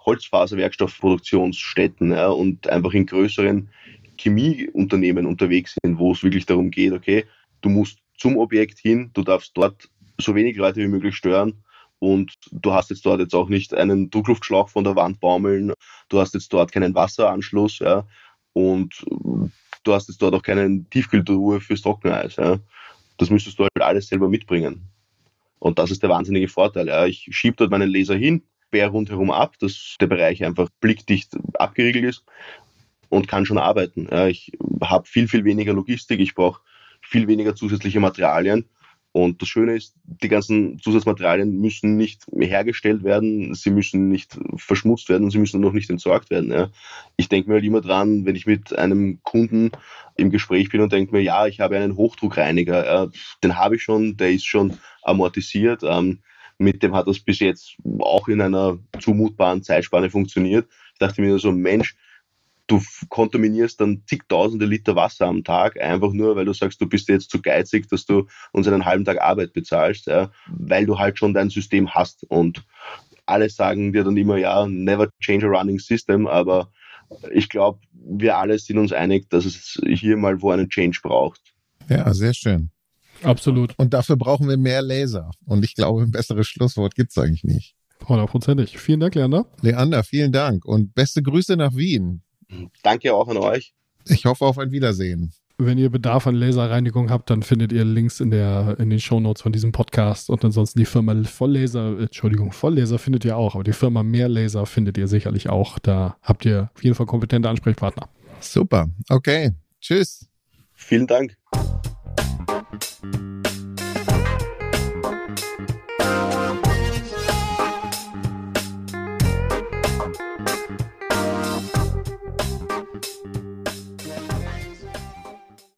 S4: Holzfaserwerkstoffproduktionsstätten, ja, und einfach in größeren Chemieunternehmen unterwegs sind, wo es wirklich darum geht, okay, du musst zum Objekt hin, du darfst dort so wenig Leute wie möglich stören und du hast jetzt dort jetzt auch nicht einen Druckluftschlauch von der Wand baumeln, du hast jetzt dort keinen Wasseranschluss, ja, und du hast jetzt dort auch keine Tiefkühltruhe fürs Trockeneis, ja. Das müsstest du halt alles selber mitbringen. Und das ist der wahnsinnige Vorteil. Ja. Ich schiebe dort meinen Laser hin, sperre rundherum ab, dass der Bereich einfach blickdicht abgeriegelt ist und kann schon arbeiten. Ja. Ich habe viel, viel weniger Logistik, ich brauche viel weniger zusätzliche Materialien. Und das Schöne ist, die ganzen Zusatzmaterialien müssen nicht hergestellt werden, sie müssen nicht verschmutzt werden und sie müssen noch nicht entsorgt werden. Ja. Ich denke mir halt immer dran, wenn ich mit einem Kunden im Gespräch bin und denke mir, ja, ich habe einen Hochdruckreiniger, ja, den habe ich schon, der ist schon amortisiert, ähm, mit dem hat das bis jetzt auch in einer zumutbaren Zeitspanne funktioniert. Ich dachte mir so, Mensch, du kontaminierst dann zigtausende Liter Wasser am Tag, einfach nur, weil du sagst, du bist jetzt zu geizig, dass du uns einen halben Tag Arbeit bezahlst, ja, weil du halt schon dein System hast. Und alle sagen dir dann immer, ja, never change a running system, aber ich glaube, wir alle sind uns einig, dass es hier mal wo einen Change braucht.
S3: Ja, sehr schön.
S2: Absolut.
S3: Und dafür brauchen wir mehr Laser. Und ich glaube, ein besseres Schlusswort gibt es eigentlich nicht.
S2: Hundertprozentig. Vielen Dank, Leander.
S3: Leander, vielen Dank und beste Grüße nach Wien.
S4: Danke auch an euch.
S3: Ich hoffe auf ein Wiedersehen.
S2: Wenn ihr Bedarf an Laserreinigung habt, dann findet ihr Links in der in den Shownotes von diesem Podcast und ansonsten die Firma Volllaser, Entschuldigung, Volllaser findet ihr auch, aber die Firma Mehrlaser findet ihr sicherlich auch. Da habt ihr auf jeden Fall kompetente Ansprechpartner.
S3: Super, okay. Tschüss.
S4: Vielen Dank.